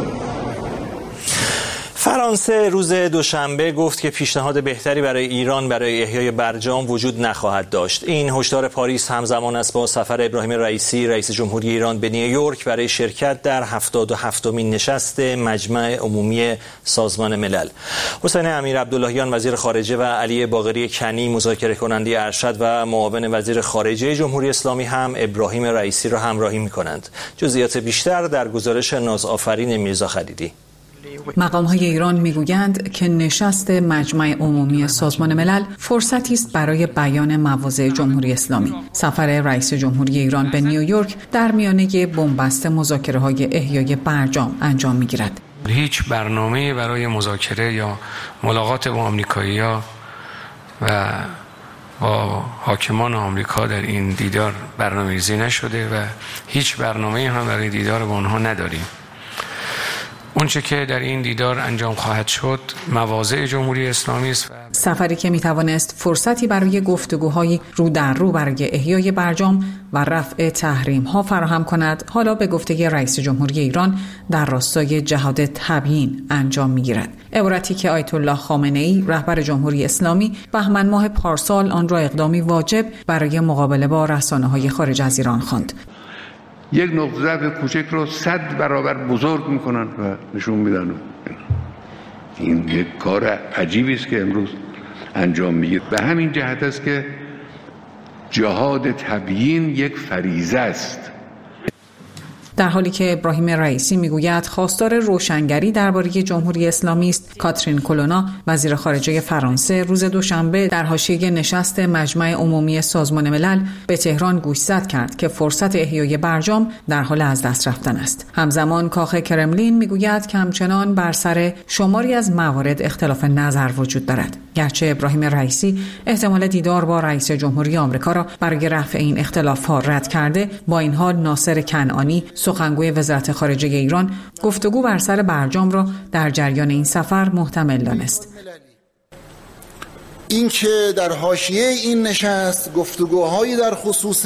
فرانسه روز دوشنبه گفت که پیشنهاد بهتری برای ایران برای احیای برجام وجود نخواهد داشت. این هشدار پاریس همزمان است با سفر ابراهیم رئیسی رئیس جمهوری ایران به نیویورک برای شرکت در 77مین نشست مجمع عمومی سازمان ملل. حسین امیر عبداللهیان وزیر خارجه و علی باقری کنی مذاکره کننده ارشد و معاون وزیر خارجه جمهوری اسلامی هم ابراهیم رئیسی را همراهی می‌کنند. جزئیات بیشتر در گزارش نازآفرین میرزا خلیدی. مقام‌های ایران می‌گویند که نشست مجمع عمومی سازمان ملل فرصتی است برای بیان مواضع جمهوری اسلامی. سفر رئیس جمهوری ایران به نیویورک در میانه بنبست مذاکره‌های احیای برجام انجام می‌گیرد. هیچ برنامه‌ای برای مذاکره یا ملاقات با آمریکایی‌ها و با حاکمان آمریکا در این دیدار برنامه‌ریزی نشده و هیچ برنامه‌ای هم برای دیدار با آنها نداریم. اونچه که در این دیدار انجام خواهد شد مواضع جمهوری اسلامی است. سفری که میتوانست فرصتی برای گفتگوهای رو در رو برای احیای برجام و رفع تحریم ها فراهم کند، حالا به گفته رئیس جمهوری ایران در راستای جهاد تبیین انجام میگیرد. عبارتی که آیت الله خامنه ای رهبر جمهوری اسلامی بهمن ماه پارسال آن را اقدامی واجب برای مقابله با رسانه‌های خارج از ایران خواند. یک نقطه ضعف کوچک رو 100 برابر بزرگ میکنن و نشون میدن. این یک کار عجیبی است که امروز انجام میگیره. به همین جهت است که جهاد تبیین یک فریضه است. در حالی که ابراهیم رئیسی میگوید خواستار روشنگری درباره جمهوری اسلامی است، کاترین کولونا وزیر خارجه فرانسه روز دوشنبه در حاشیه نشست مجمع عمومی سازمان ملل به تهران گوشزد کرد که فرصت احیای برجام در حال از دست رفتن است. همزمان کاخ کرملین میگوید که همچنان بر سر شماری از موارد اختلاف نظر وجود دارد. گرچه ابراهیم رئیسی احتمال دیدار با رئیس جمهوری آمریکا را برای رفع این اختلاف‌ها رد کرده، با این حال ناصر کنعانی سخنگوی وزارت خارجه ایران گفتگو بر سر برجام را در جریان این سفر محتمل دانست. این که در حاشیه این نشست گفتگوهایی در خصوص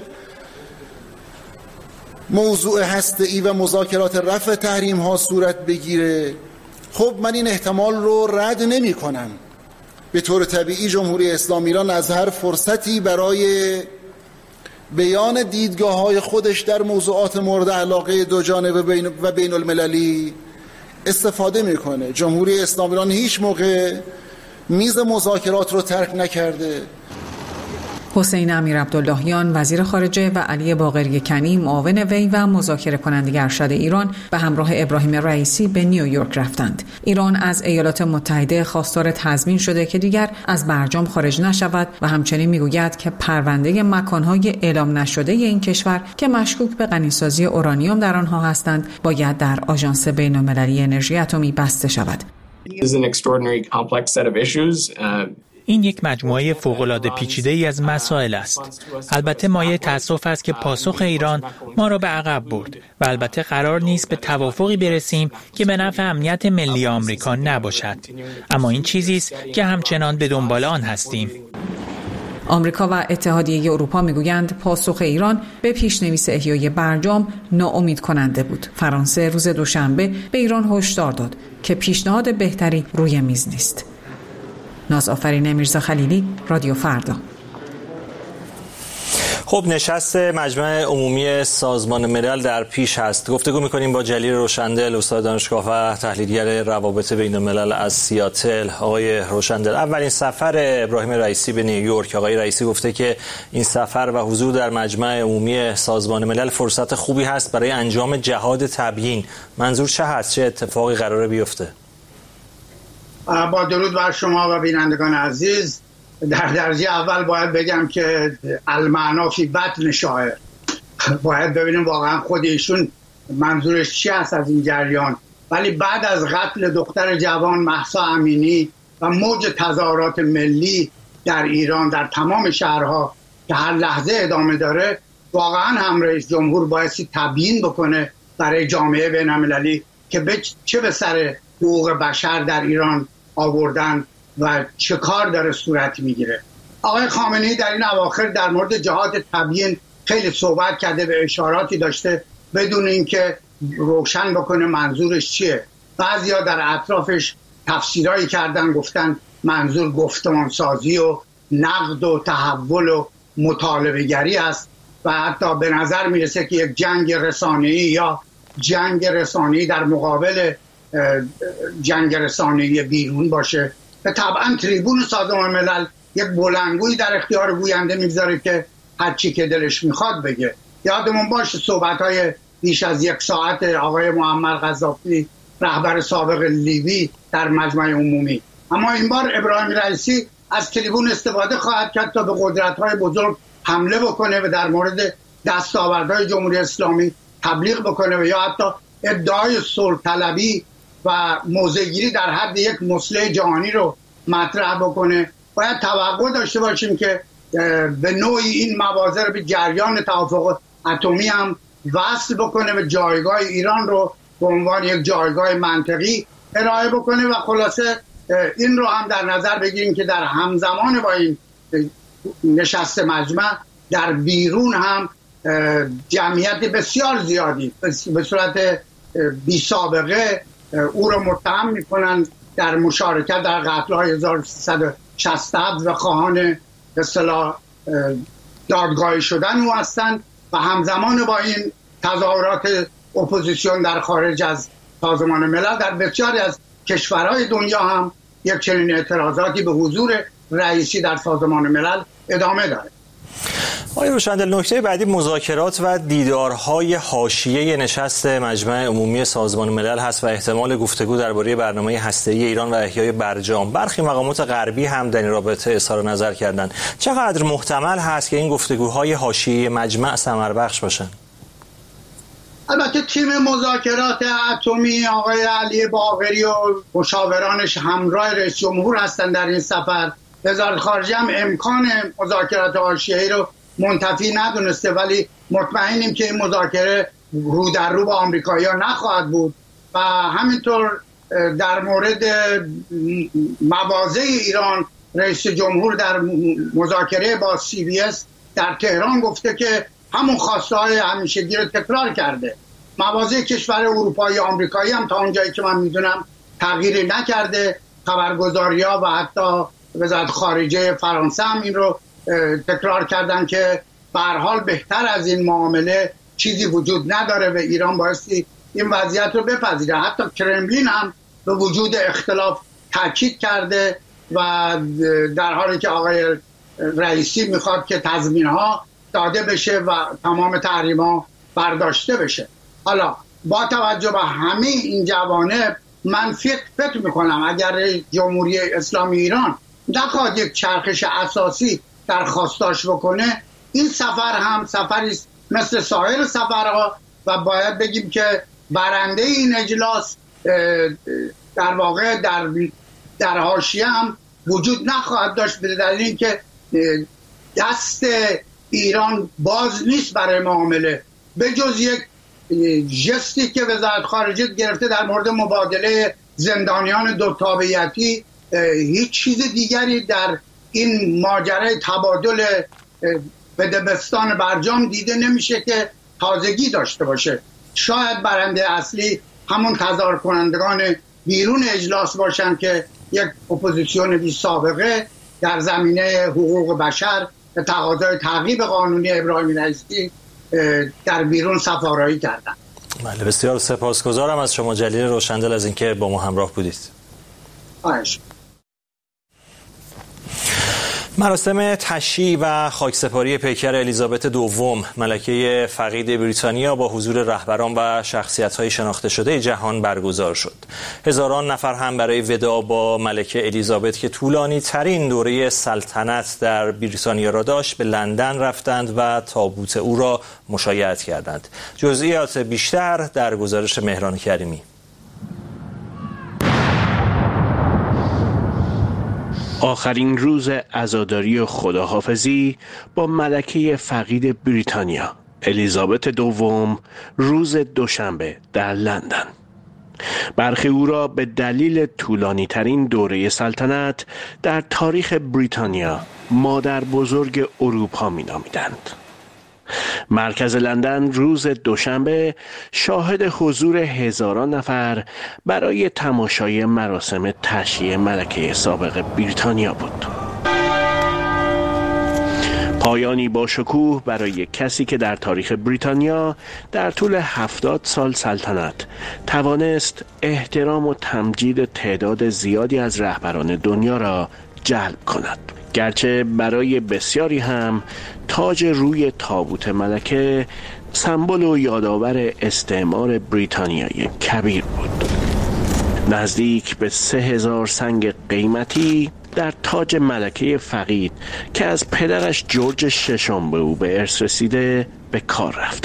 موضوع هسته‌ای و مذاکرات رفع تحریم ها صورت بگیره، خب من این احتمال رو رد نمی کنم. به طور طبیعی جمهوری اسلامی ایران از هر فرصتی برای بیان دیدگاه‌های خودش در موضوعات مورد علاقه دو جانبه و بین المللی استفاده میکنه. جمهوری اسلامی ایران هیچ موقع میز مذاکرات رو ترک نکرده. حسین امیر عبداللهیان وزیر خارجه و علی باقری کنی معاون وی و مذاکره کننده ارشد ایران به همراه ابراهیم رئیسی به نیویورک رفتند. ایران از ایالات متحده خواستار تضمین شده که دیگر از برجام خارج نشود و همچنین میگوید که پرونده مکانهای اعلام نشده این کشور که مشکوک به غنیسازی اورانیوم در آنها هستند باید در آژانس بین‌المللی انرژی اتمی بسته شود. این یک مجموعه فوق‌العاده پیچیده‌ای از مسائل است. البته مایه تأسف است که پاسخ ایران ما را به عقب برد و البته قرار نیست به توافقی برسیم که به نفع امنیت ملی آمریکا نباشد. اما این چیزی است که همچنان به دنبال آن هستیم. آمریکا و اتحادیه اروپا میگویند پاسخ ایران به پیشنویس احیای برجام ناامید کننده بود. فرانسه روز دوشنبه به ایران هشدار داد که پیشنهاد بهتری روی میز نیست. نازآفرین میرزا خلیلی، رادیو فردا. خب نشست مجمع عمومی سازمان ملل در پیش هست. گفتگو می‌کنیم با جلیل روشندل، استاد دانشگاه و تحلیلگر روابط بین الملل از سیاتل. آقای روشندل، اولین سفر ابراهیم رئیسی به نیویورک، آقای رئیسی گفته که این سفر و حضور در مجمع عمومی سازمان ملل فرصت خوبی هست برای انجام جهاد تبیین. منظور چه هست؟ چه اتفاقی قراره بیفته؟ با درود بر شما و بینندگان عزیز، در درجه اول باید بگم که المعنا فی بطن شاعر. باید ببینیم واقعا خود ایشون منظورش چی است از این جریان. ولی بعد از قتل دختر جوان مهسا امینی و موج تظاهرات ملی در ایران در تمام شهرها که هر لحظه ادامه داره، واقعا هم رئیس جمهور بایستی تبیین بکنه برای جامعه بین‌المللی که چه به سر حقوق بشر در ایران آوردن و چه کار داره صورت میگیره. آقای خامنه‌ای در این اواخر در مورد جهاد تبیین خیلی صحبت کرده، به اشاراتی داشته بدون اینکه روشن بکنه منظورش چیه. بعضیا در اطرافش تفسیرایی کردن، گفتن منظور گفتمانسازی و نقد و تحول و مطالبه گری است و حتی به نظر میرسه که یک جنگ رسانه‌ای یا جنگ رسانه‌ای در مقابل جنگ رسانه‌ای بیرون باشه. و طبعا تریبون سازمان ملل یک بلندگویی در اختیار گوینده میگذاره که هر چی که دلش میخواد بگه. یادمون باشه صحبت‌های بیش از یک ساعت آقای معمر قذافی رهبر سابق لیبی در مجمع عمومی. اما این بار ابراهیم رئیسی از تریبون استفاده خواهد کرد تا به قدرت‌های بزرگ حمله بکنه و در مورد دستاوردهای جمهوری اسلامی تبلیغ بکنه و یا حتی ادعای صلح طلبی و موضع‌گیری در حد یک مصلح جهانی رو مطرح بکنه. باید توقع داشته باشیم که به نوعی این مواضع رو به جریان توافق اتمی هم وصل بکنه و جایگاه ایران رو به عنوان یک جایگاه منطقی ارائه بکنه و خلاصه این رو هم در نظر بگیریم که در همزمان با این نشست مجمع در بیرون هم جمعیت بسیار زیادی به صورت بی سابقه او رو متهم میکنن در مشارکت در قتل‌های 1367 و خواهان به اصطلاح دادگاهی شدن او هستند و همزمان با این تظاهرات اپوزیسیون در خارج از سازمان ملل در بسیاری از کشورهای دنیا هم یک چنین اعتراضاتی به حضور رئیسی در سازمان ملل ادامه داره. آقای روشندل، نکته بعدی مذاکرات و دیدارهای حاشیه نشست مجمع عمومی سازمان ملل هست و احتمال گفتگو درباره برنامه هسته‌ای ایران و احیای برجام. برخی مقامات غربی هم در این رابطه اظهار نظر کردند. چقدر محتمل هست که این گفتگوهای حاشیه مجمع ثمربخش باشن؟ البته تیم مذاکرات اتمی آقای علی باقری و مشاورانش همراه رئیس جمهور هستند در این سفر. وزارت خارجه هم امکان مذاکرات حاشیه‌ای رو منتفی ندونسته، ولی مطمئنیم که این مذاکره رو در رو با آمریکایی‌ها نخواهد بود و همینطور در مورد مواضع ایران رئیس جمهور در مذاکره با CBS در تهران گفته که همون خواسته‌های همیشگی رو تکرار کرده. مواضع کشور اروپایی و آمریکایی هم تا اونجایی که من میدونم تغییری نکرده. خبرگزاری‌ها و حتی وزارت خارجه فرانسه هم این رو تکرار کردن که به هر حال بهتر از این معامله چیزی وجود نداره و ایران بایستی این وضعیت رو بپذیره. حتی کرملین هم به وجود اختلاف تاکید کرده و در حالی که آقای رئیسی میخواد که تضمین‌ها داده بشه و تمام تحریم‌ها برداشته بشه. حالا با توجه به همه این جوانب من فکر میکنم اگر جمهوری اسلامی ایران نخواد یک چرخش اساسی در خواستاش بکنه، این سفر هم سفری مثل سایر سفرها و باید بگیم که برنده این اجلاس در واقع در حاشیه هم وجود نخواهد داشت، به دلیل اینکه دست ایران باز نیست برای معامله، به جز یک جستی که وزارت خارجه گرفته در مورد مبادله زندانیان دو تابعیتی. هیچ چیز دیگری در این ماجرای تبادل بدبستان برجام دیده نمیشه که تازگی داشته باشه. شاید برنده اصلی همون تظاهر کنندگان بیرون اجلاس باشن که یک اپوزیسیون بی سابقه در زمینه حقوق بشر به تقاضای تعقیب قانونی ابراهیم رئیسی در بیرون سفارایی کردن. بله، بسیار سپاسگزارم از شما جلیل روشندل از اینکه با ما همراه بودید. آیش. مراسم تشییع و خاکسپاری پیکر الیزابت دوم ملکه فقید بریتانیا با حضور رهبران و شخصیت‌های شناخته شده جهان برگزار شد. هزاران نفر هم برای وداع با ملکه الیزابت که طولانی ترین دوره سلطنت در بریتانیا را داشت به لندن رفتند و تابوت او را مشایعت کردند. جزئیات بیشتر در گزارش مهران کریمی. آخرین روز عزاداری و خداحافظی با ملکه فقید بریتانیا الیزابت دوم روز دوشنبه در لندن. برخی او را به دلیل طولانی ترین دوره سلطنت در تاریخ بریتانیا مادر بزرگ اروپا می نامیدند. مرکز لندن روز دوشنبه شاهد حضور هزاران نفر برای تماشای مراسم تشییع ملکه سابق بریتانیا بود. پایانی با شکوه برای کسی که در تاریخ بریتانیا در طول 70 سال سلطنت توانست احترام و تمجید تعداد زیادی از رهبران دنیا را جلب کند. گرچه برای بسیاری هم تاج روی تابوت ملکه سمبل و یادآور استعمار بریتانیای کبیر بود. نزدیک به 3000 سنگ قیمتی در تاج ملکه فقید که از پدرش جورج ششم به او به ارث رسیده به کار رفته.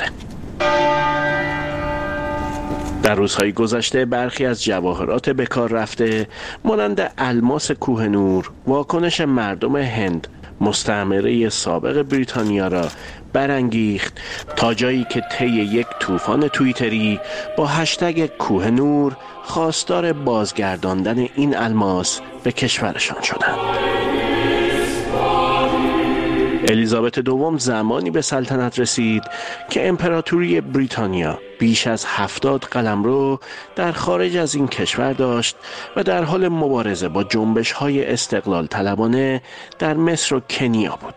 در روزهای گذشته برخی از جواهرات به کار رفته مانند الماس کوهنور واکنش مردم هند مستعمره سابق بریتانیا را برانگیخت تا جایی که طی یک طوفان توییتری با هشتگ کوه نور خواستار بازگرداندن این الماس به کشورشان شدند. الیزابت دوم زمانی به سلطنت رسید که امپراتوری بریتانیا بیش از 70 قلمرو در خارج از این کشور داشت و در حال مبارزه با جنبش‌های استقلال طلبانه در مصر و کنیا بود.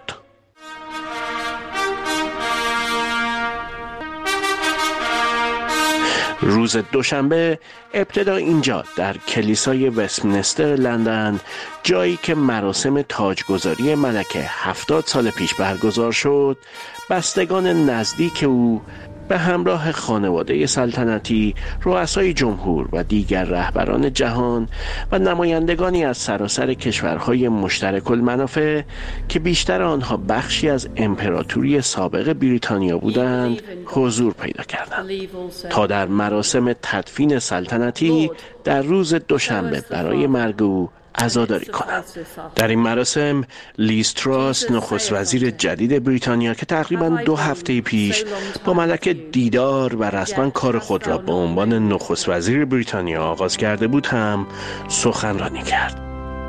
روز دوشنبه ابتدا اینجا در کلیسای وستمینستر لندن، جایی که مراسم تاجگذاری ملکه 70 سال پیش برگزار شد، بستگان نزدیک او به همراه خانواده سلطنتی، رؤسای جمهور و دیگر رهبران جهان و نمایندگانی از سراسر کشورهای مشترک المنافع که بیشتر آنها بخشی از امپراتوری سابق بریتانیا بودند، حضور پیدا کردند تا در مراسم تدفین سلطنتی در روز دوشنبه برای مرگ او عزاداری کنند. در این مراسم لیز تراس، نخست وزیر جدید بریتانیا که تقریباً 2 هفته پیش با ملکه دیدار و رسما کار خود را به عنوان نخست وزیر بریتانیا آغاز کرده بود، هم سخنرانی کرد.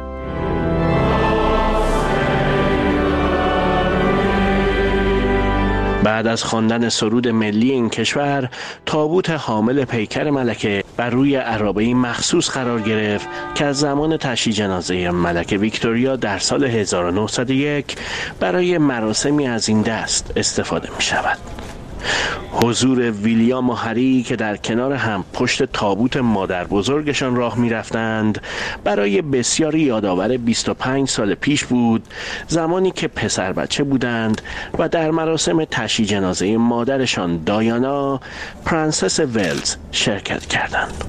بعد از خواندن سرود ملی این کشور، تابوت حامل پیکر ملکه بر روی عرابه‌ای مخصوص قرار گرفت که از زمان تشییع جنازه ملکه ویکتوریا در سال 1901 برای مراسمی از این دست استفاده می شود. حضور ویلیام و هری که در کنار هم پشت تابوت مادر بزرگشان راه می رفتند برای بسیاری یادآور 25 سال پیش بود، زمانی که پسر بچه بودند و در مراسم تشییع جنازه مادرشان دایانا، پرنسس ولز، شرکت کردند.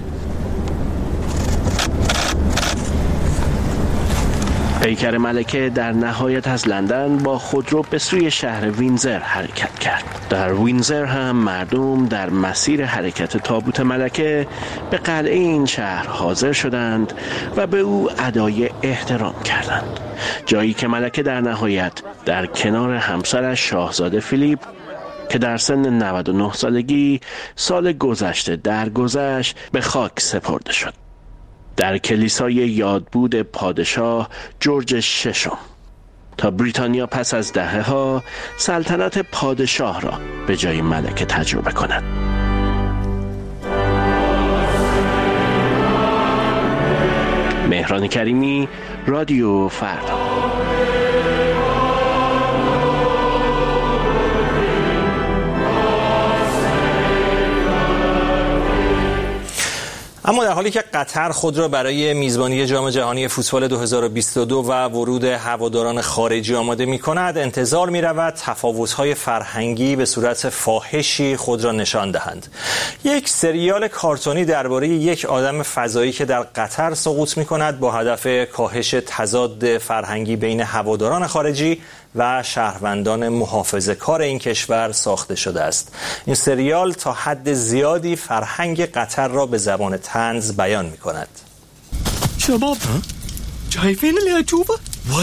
پیکر ملکه در نهایت از لندن با خودرو به سوی شهر وینزر حرکت کرد. در وینزر هم مردم در مسیر حرکت تابوت ملکه به قلعه این شهر حاضر شدند و به او ادای احترام کردند، جایی که ملکه در نهایت در کنار همسرش شاهزاده فیلیپ که در سن 99 سالگی سال گذشته درگذشت به خاک سپرده شد. در کلیسای یادبود پادشاه جورج ششم تا بریتانیا پس از دهه‌ها سلطنت پادشاه را به جای ملکه تجربه کند. مهران کریمی، رادیو فردا. اما در حالی که قطر خود را برای میزبانی جام جهانی فوتبال 2022 و ورود هواداران خارجی آماده می‌کند، انتظار می‌رود تفاوت‌های فرهنگی به صورت فاحشی خود را نشان دهند. یک سریال کارتونی درباره یک آدم فضایی که در قطر سقوط می‌کند با هدف کاهش تضاد فرهنگی بین هواداران خارجی و شهروندان محافظه‌کار این کشور ساخته شده است. این سریال تا حد زیادی فرهنگ قطر را به زبان طنز بیان می‌کند. شباب شايفين اللي اشوفه؟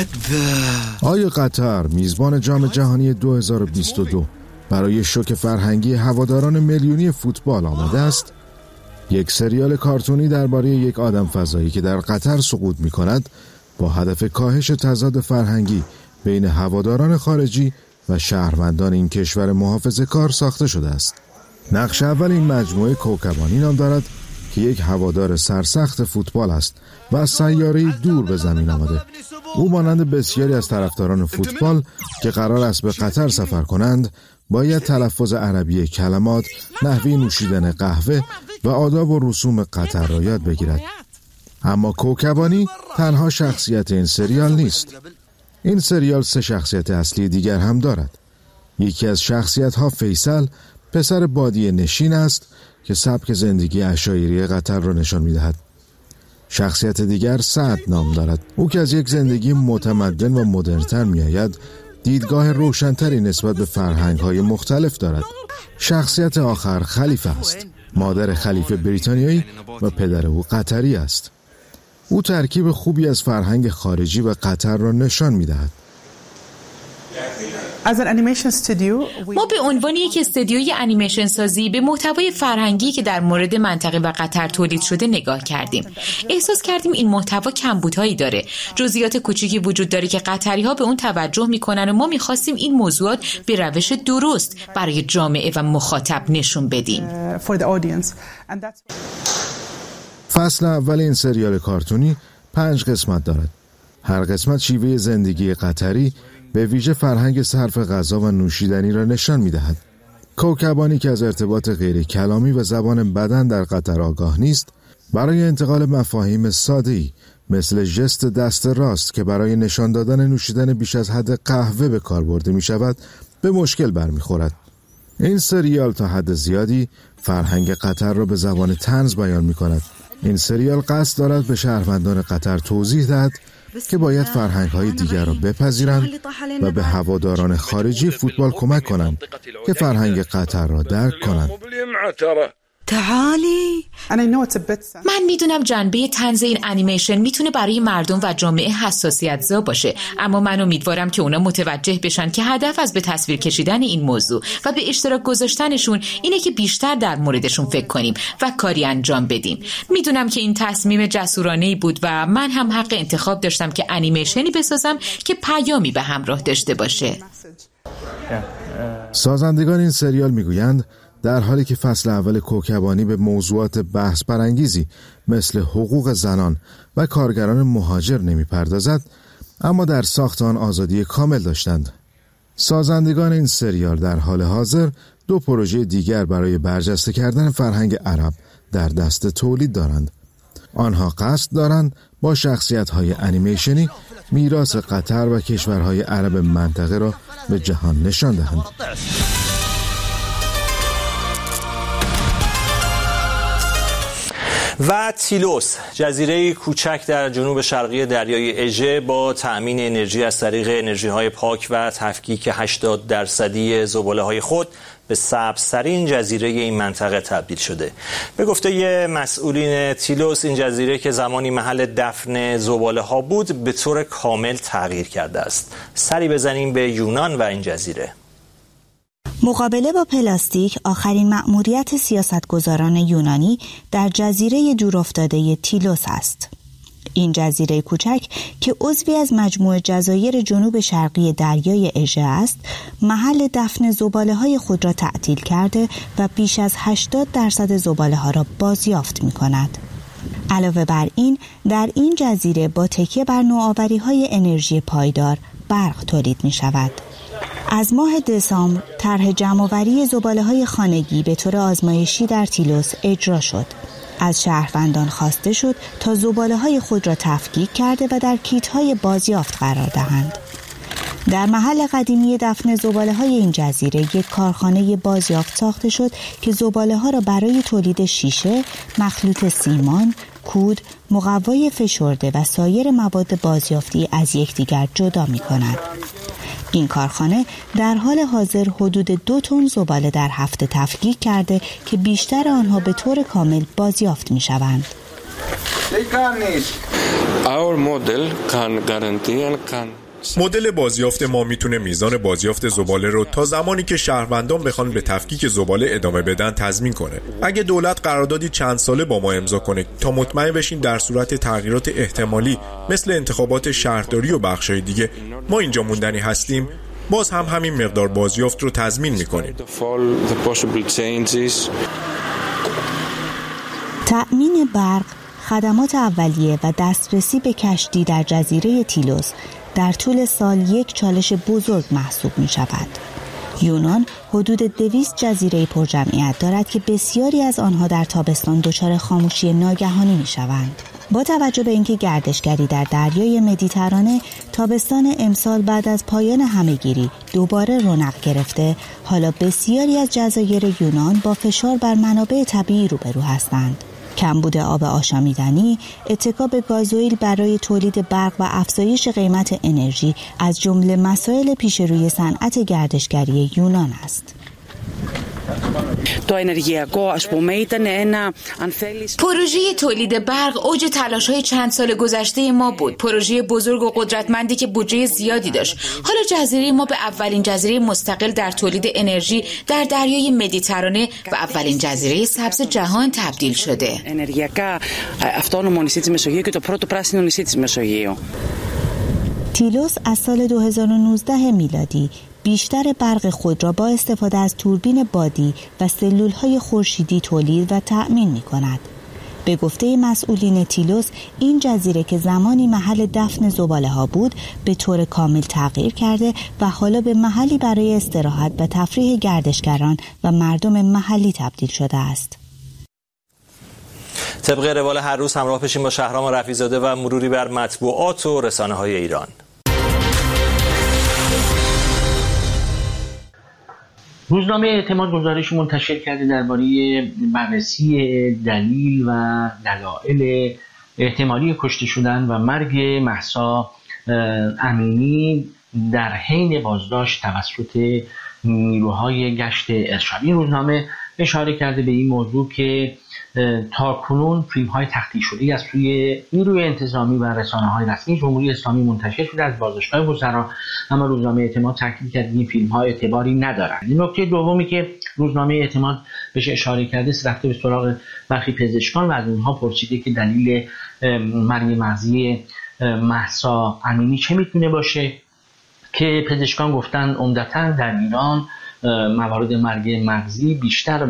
آیا قطر میزبان جام جهانی 2022 برای شوک فرهنگی هواداران میلیونی فوتبال آماده است؟ یک سریال کارتونی درباره یک آدم فضایی که در قطر سقوط می‌کند با هدف کاهش تضاد فرهنگی بین هواداران خارجی و شهروندان این کشور محافظه‌کار ساخته شده است. نقش اول این مجموعه کوکبانی نام دارد که یک هوادار سرسخت فوتبال است و از سیاره‌ای دور به زمین آمده. او مانند بسیاری از طرفداران فوتبال که قرار است به قطر سفر کنند، باید تلفظ عربی کلمات، نحوه نوشیدن قهوه و آداب و رسوم قطر را یاد بگیرد. اما کوکبانی تنها شخصیت این سریال نیست. این سریال 3 شخصیت اصلی دیگر هم دارد. یکی از شخصیت‌ها فیصل، پسر بادیه نشین است که سبک زندگی عشایری قطر را نشان می‌دهد. شخصیت دیگر سعد نام دارد. او که از یک زندگی متمدن و مدرن‌تر می‌آید، دیدگاه روشن‌تری نسبت به فرهنگ‌های مختلف دارد. شخصیت آخر خلیفه است. مادر خلیفه بریتانیایی و پدر او قطری است. او ترکیب خوبی از فرهنگ خارجی و قطر را نشان می‌دهد. ما به عنوان یک استودیوی انیمیشن سازی به محتوای فرهنگی که در مورد منطقه و قطر تولید شده نگاه کردیم. احساس کردیم این محتوا کمبودهایی داره. جزئیات کوچیکی وجود داره که قطری‌ها به اون توجه میکنن و ما میخواستیم این موضوعات به روش درست برای جامعه و مخاطب نشون بدیم. فصل اول این سریال کارتونی 5 قسمت دارد. هر قسمت شیوه زندگی قطری به ویژه فرهنگ صرف غذا و نوشیدنی را نشان می‌دهد. کوکبانی که از ارتباط غیر کلامی و زبان بدن در قطر آگاه نیست، برای انتقال مفاهیم ساده‌ای مثل ژست دست راست که برای نشان دادن نوشیدن بیش از حد قهوه به کار برده می‌شود، به مشکل برمی‌خورد. این سریال تا حد زیادی فرهنگ قطر را به زبان طنز بیان می‌کند. این سریال قصد دارد به شهروندان قطر توضیح دهد که باید فرهنگ‌های دیگر را بپذیرند و به هواداران خارجی فوتبال کمک کنند که فرهنگ قطر را درک کنند. تعالی من میدونم جنبه طنز این انیمیشن میتونه برای مردم و جامعه حساسیت زا باشه، اما من امیدوارم که اونا متوجه بشن که هدف از به تصویر کشیدن این موضوع و به اشتراک گذاشتنشون اینه که بیشتر در موردشون فکر کنیم و کاری انجام بدیم. میدونم که این تصمیم جسورانه‌ای بود و من هم حق انتخاب داشتم که انیمیشنی بسازم که پیامی به همراه داشته باشه. سازندگان این سریال میگویند در حالی که فصل اول کوکبانی به موضوعات بحث برانگیزی مثل حقوق زنان و کارگران مهاجر نمی‌پردازد، اما در ساخت آن آزادی کامل داشتند. سازندگان این سریال در حال حاضر 2 پروژه دیگر برای برجسته کردن فرهنگ عرب در دست تولید دارند. آنها قصد دارند با شخصیت‌های انیمیشنی میراث قطر و کشورهای عرب منطقه را به جهان نشان دهند. و تیلوس، جزیره کوچک در جنوب شرقی دریای اژه با تأمین انرژی از طریق انرژی‌های پاک و تفکیک 80% زباله‌های خود به سبزترین جزیره این منطقه تبدیل شده. به گفته مسئولین تیلوس، این جزیره که زمانی محل دفن زباله‌ها بود به طور کامل تغییر کرده است. سری بزنیم به یونان و این جزیره. مقابله با پلاستیک آخرین مأموریت سیاستگزاران یونانی در جزیره دورافتاده تیلوس است. این جزیره کوچک که عضوی از مجموعه جزایر جنوب شرقی دریای اژه است، محل دفن زباله‌های خود را تعطیل کرده و بیش از 80% زباله‌ها را بازیافت می‌کند. علاوه بر این، در این جزیره با تکیه بر نوآوری‌های انرژی پایدار برق تولید می‌شود. از ماه دسامبر طرح جمع‌آوری زباله‌های خانگی به طور آزمایشی در تیلوس اجرا شد. از شهروندان خواسته شد تا زباله‌های خود را تفکیک کرده و در کیت‌های بازیافت قرار دهند. در محل قدیمی دفن زباله‌های این جزیره یک کارخانه بازیافت ساخته شد که زباله‌ها را برای تولید شیشه، مخلوط سیمان، کود، مقوای فشرده و سایر مواد بازیافتی از یکدیگر جدا می‌کند. این کارخانه در حال حاضر حدود 2 تن زباله در هفته تفکیک کرده که بیشتر آنها به طور کامل بازیافت می شوند. مدل بازیافت ما میتونه میزان بازیافت زباله رو تا زمانی که شهروندان بخوان به تفکیک زباله ادامه بدن تضمین کنه. اگه دولت قراردادی چند ساله با ما امضا کنه تا مطمئن بشیم در صورت تغییرات احتمالی مثل انتخابات شهرداری و بخشای دیگه ما اینجا موندنی هستیم، باز هم همین مقدار بازیافت رو تضمین میکنیم. تأمین برق، خدمات اولیه و دسترسی به کشتی در جزیره تیلوس در طول سال یک چالش بزرگ محسوب می شود. یونان حدود 200 جزیره پرجمعیت دارد که بسیاری از آنها در تابستان دچار خاموشی ناگهانی می شوند. با توجه به اینکه گردشگری در دریای مدیترانه تابستان امسال بعد از پایان همهگیری دوباره رونق گرفته، حالا بسیاری از جزایر یونان با فشار بر منابع طبیعی روبرو هستند. کمبود آب آشامیدنی، اتکا به گازوئیل برای تولید برق و افزایش قیمت انرژی از جمله مسائل پیش روی صنعت گردشگری یونان است. پروژه تولید برق اوج تلاش‌های چند سال گذشته ما بود. پروژه بزرگ و قدرتمندی که بودجه زیادی داشت. حالا جزیره ما به اولین جزیره مستقل در تولید انرژی در دریای مدیترانه و اولین جزیره سبز جهان تبدیل شده. تیلوس از سال 2019 میلادی بیشتر برق خود را با استفاده از توربین بادی و سلول‌های خورشیدی تولید و تأمین می‌کند. به گفته مسئولین تیلوس، این جزیره که زمانی محل دفن زباله‌ها بود، به طور کامل تغییر کرده و حالا به محلی برای استراحت و تفریح گردشگران و مردم محلی تبدیل شده است. طبق روال هر روز همراه بشیم با شهرام رفیع‌زاده و مروری بر مطبوعات و رسانه‌های ایران. روزنامه اعتماد گزارش منتشر کرده درباره بررسی دلیل و دلایل احتمالی کشته شدن و مرگ مهسا امینی در حین بازداشت توسط نیروهای گشت ارشاد. این روزنامه اشاره کرده به این موضوع که تاکنون فیلم‌های تخلیه شده از سوی نیروی انتظامی و رسانه‌های رسمی جمهوری اسلامی منتشر شده از بازداشت‌های وزرا، اما روزنامه اعتماد تاکید کرده این فیلم‌ها اعتباری ندارند. این نکته دومی که روزنامه اعتماد بهش اشاره کرده است رفته به سراغ برخی پزشکان و از اونها پرسیده که دلیل مرگ مغزی مهسا امینی چه میتونه باشه، که پزشکان گفتن عمدتاً در ایران موارد مرگ مغزی بیشتر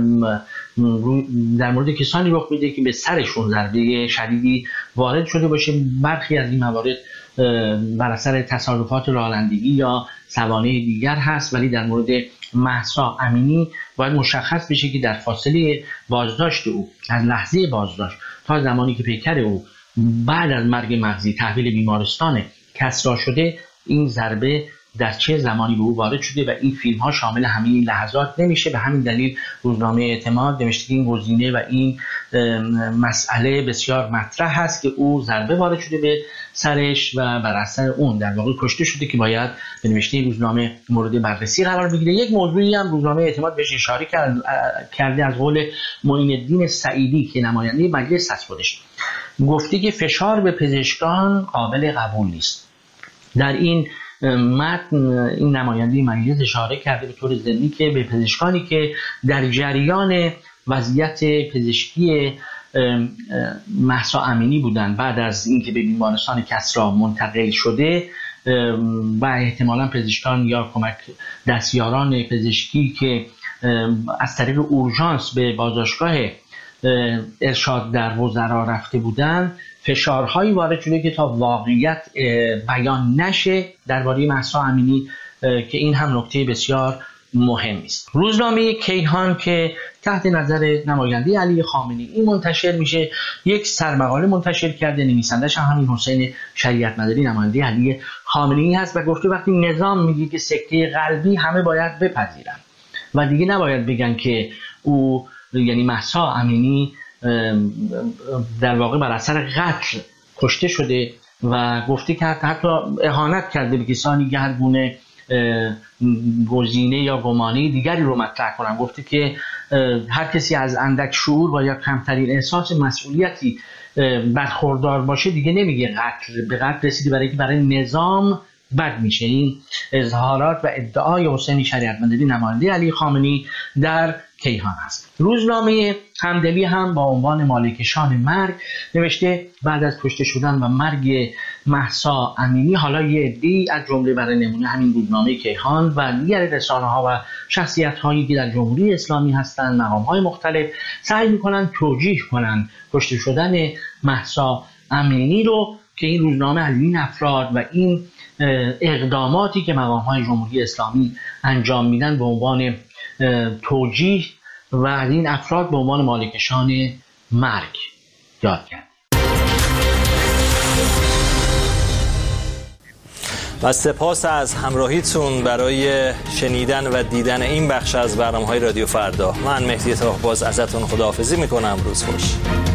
در مورد کسانی رخ میده که به سرشون ضربه شدیدی وارد شده باشه. برخی از این موارد بر اثر تصادفات رانندگی یا سوانح دیگر هست، ولی در مورد مهسا امینی باید مشخص بشه که در فاصله بازداشت او از لحظه بازداشت تا زمانی که پیکر او بعد از مرگ مغزی تحویل بیمارستان کسری شده، این ضربه در چه زمانی به او وارد شده و این فیلم ها شامل همه این لحظات نمیشه. به همین دلیل روزنامه اعتماد نوشته که این گزینه و این مسئله بسیار مطرح هست که او ضربه وارد شده به سرش و بر اثر اون در واقع کشته شده که باید به نوشته روزنامه مورد بررسی قرار بگیره. یک موضوعی هم روزنامه اعتماد بهش اشاره کرده از قول معین الدین سعیدی که نماینده مجلس هست، خودش گفته که فشار به پزشکان قابل قبول نیست. در این متن این نماینده مجلس اشاره کرده به طور ضمنی که به پزشکانی که در جریان وضعیت پزشکی مهسا امینی بودند بعد از اینکه به بیمارستان کسری منتقل شده و احتمالاً پزشکان یا کمک دستیاران پزشکی که از طریق اورژانس به بازداشتگاه ارشاد در وزرا رفته بودند، فشارهایی وارد شده که تا واقعیت بیان نشه درباره مهسا امینی، که این هم نکته بسیار مهمی است. روزنامه کیهان که تحت نظر نماینده علی خامنه‌ای این منتشر میشه، یک سرمقاله منتشر کرده، نویسندش همین حسین شریعت مداری نماینده علی خامنه‌ای هست و گفته وقتی نظام میگه که سکته قلبی همه باید بپذیرن و دیگه نباید بگن که او یعنی مهسا امینی در واقع بر اثر قتل کشته شده و گفته که حتی اهانت کرده به کسانی که هر گونه گزینه یا گمانه دیگری رو مطرح کنن. گفته که هر کسی از اندک شعور و یا کمترین احساس مسئولیتی برخوردار باشه دیگه نمیگه قتل به قتل رسیدی برای که برای نظام بد میشه. این اظهارات و ادعای حسین شریعت مداری نماینده علی خامنه‌ای در کیهان است. روزنامه همدلی هم با عنوان مالکشان مرگ نوشته بعد از کشته شدن و مرگ مهسا امینی حالا یه عده‌ای از جمله برای نمونه همین روزنامه کیهان و دیگر رسانه‌ها و شخصیت‌هایی که در جمهوری اسلامی هستند، مقام‌های مختلف سعی می‌کنن توجیه کنن کشته شدن مهسا امینی رو، که این روزنامه از این افراد و این اقداماتی که مقام‌های جمهوری اسلامی انجام میدن به عنوان توجیه و از این افراد به عنوان مالکشان مرگ یاد کرد. و سپاس از همراهیتون برای شنیدن و دیدن این بخش از برنامه‌های رادیو فردا. من مهدی طاهرباز ازتون خداحافظی میکنم. روز خوش.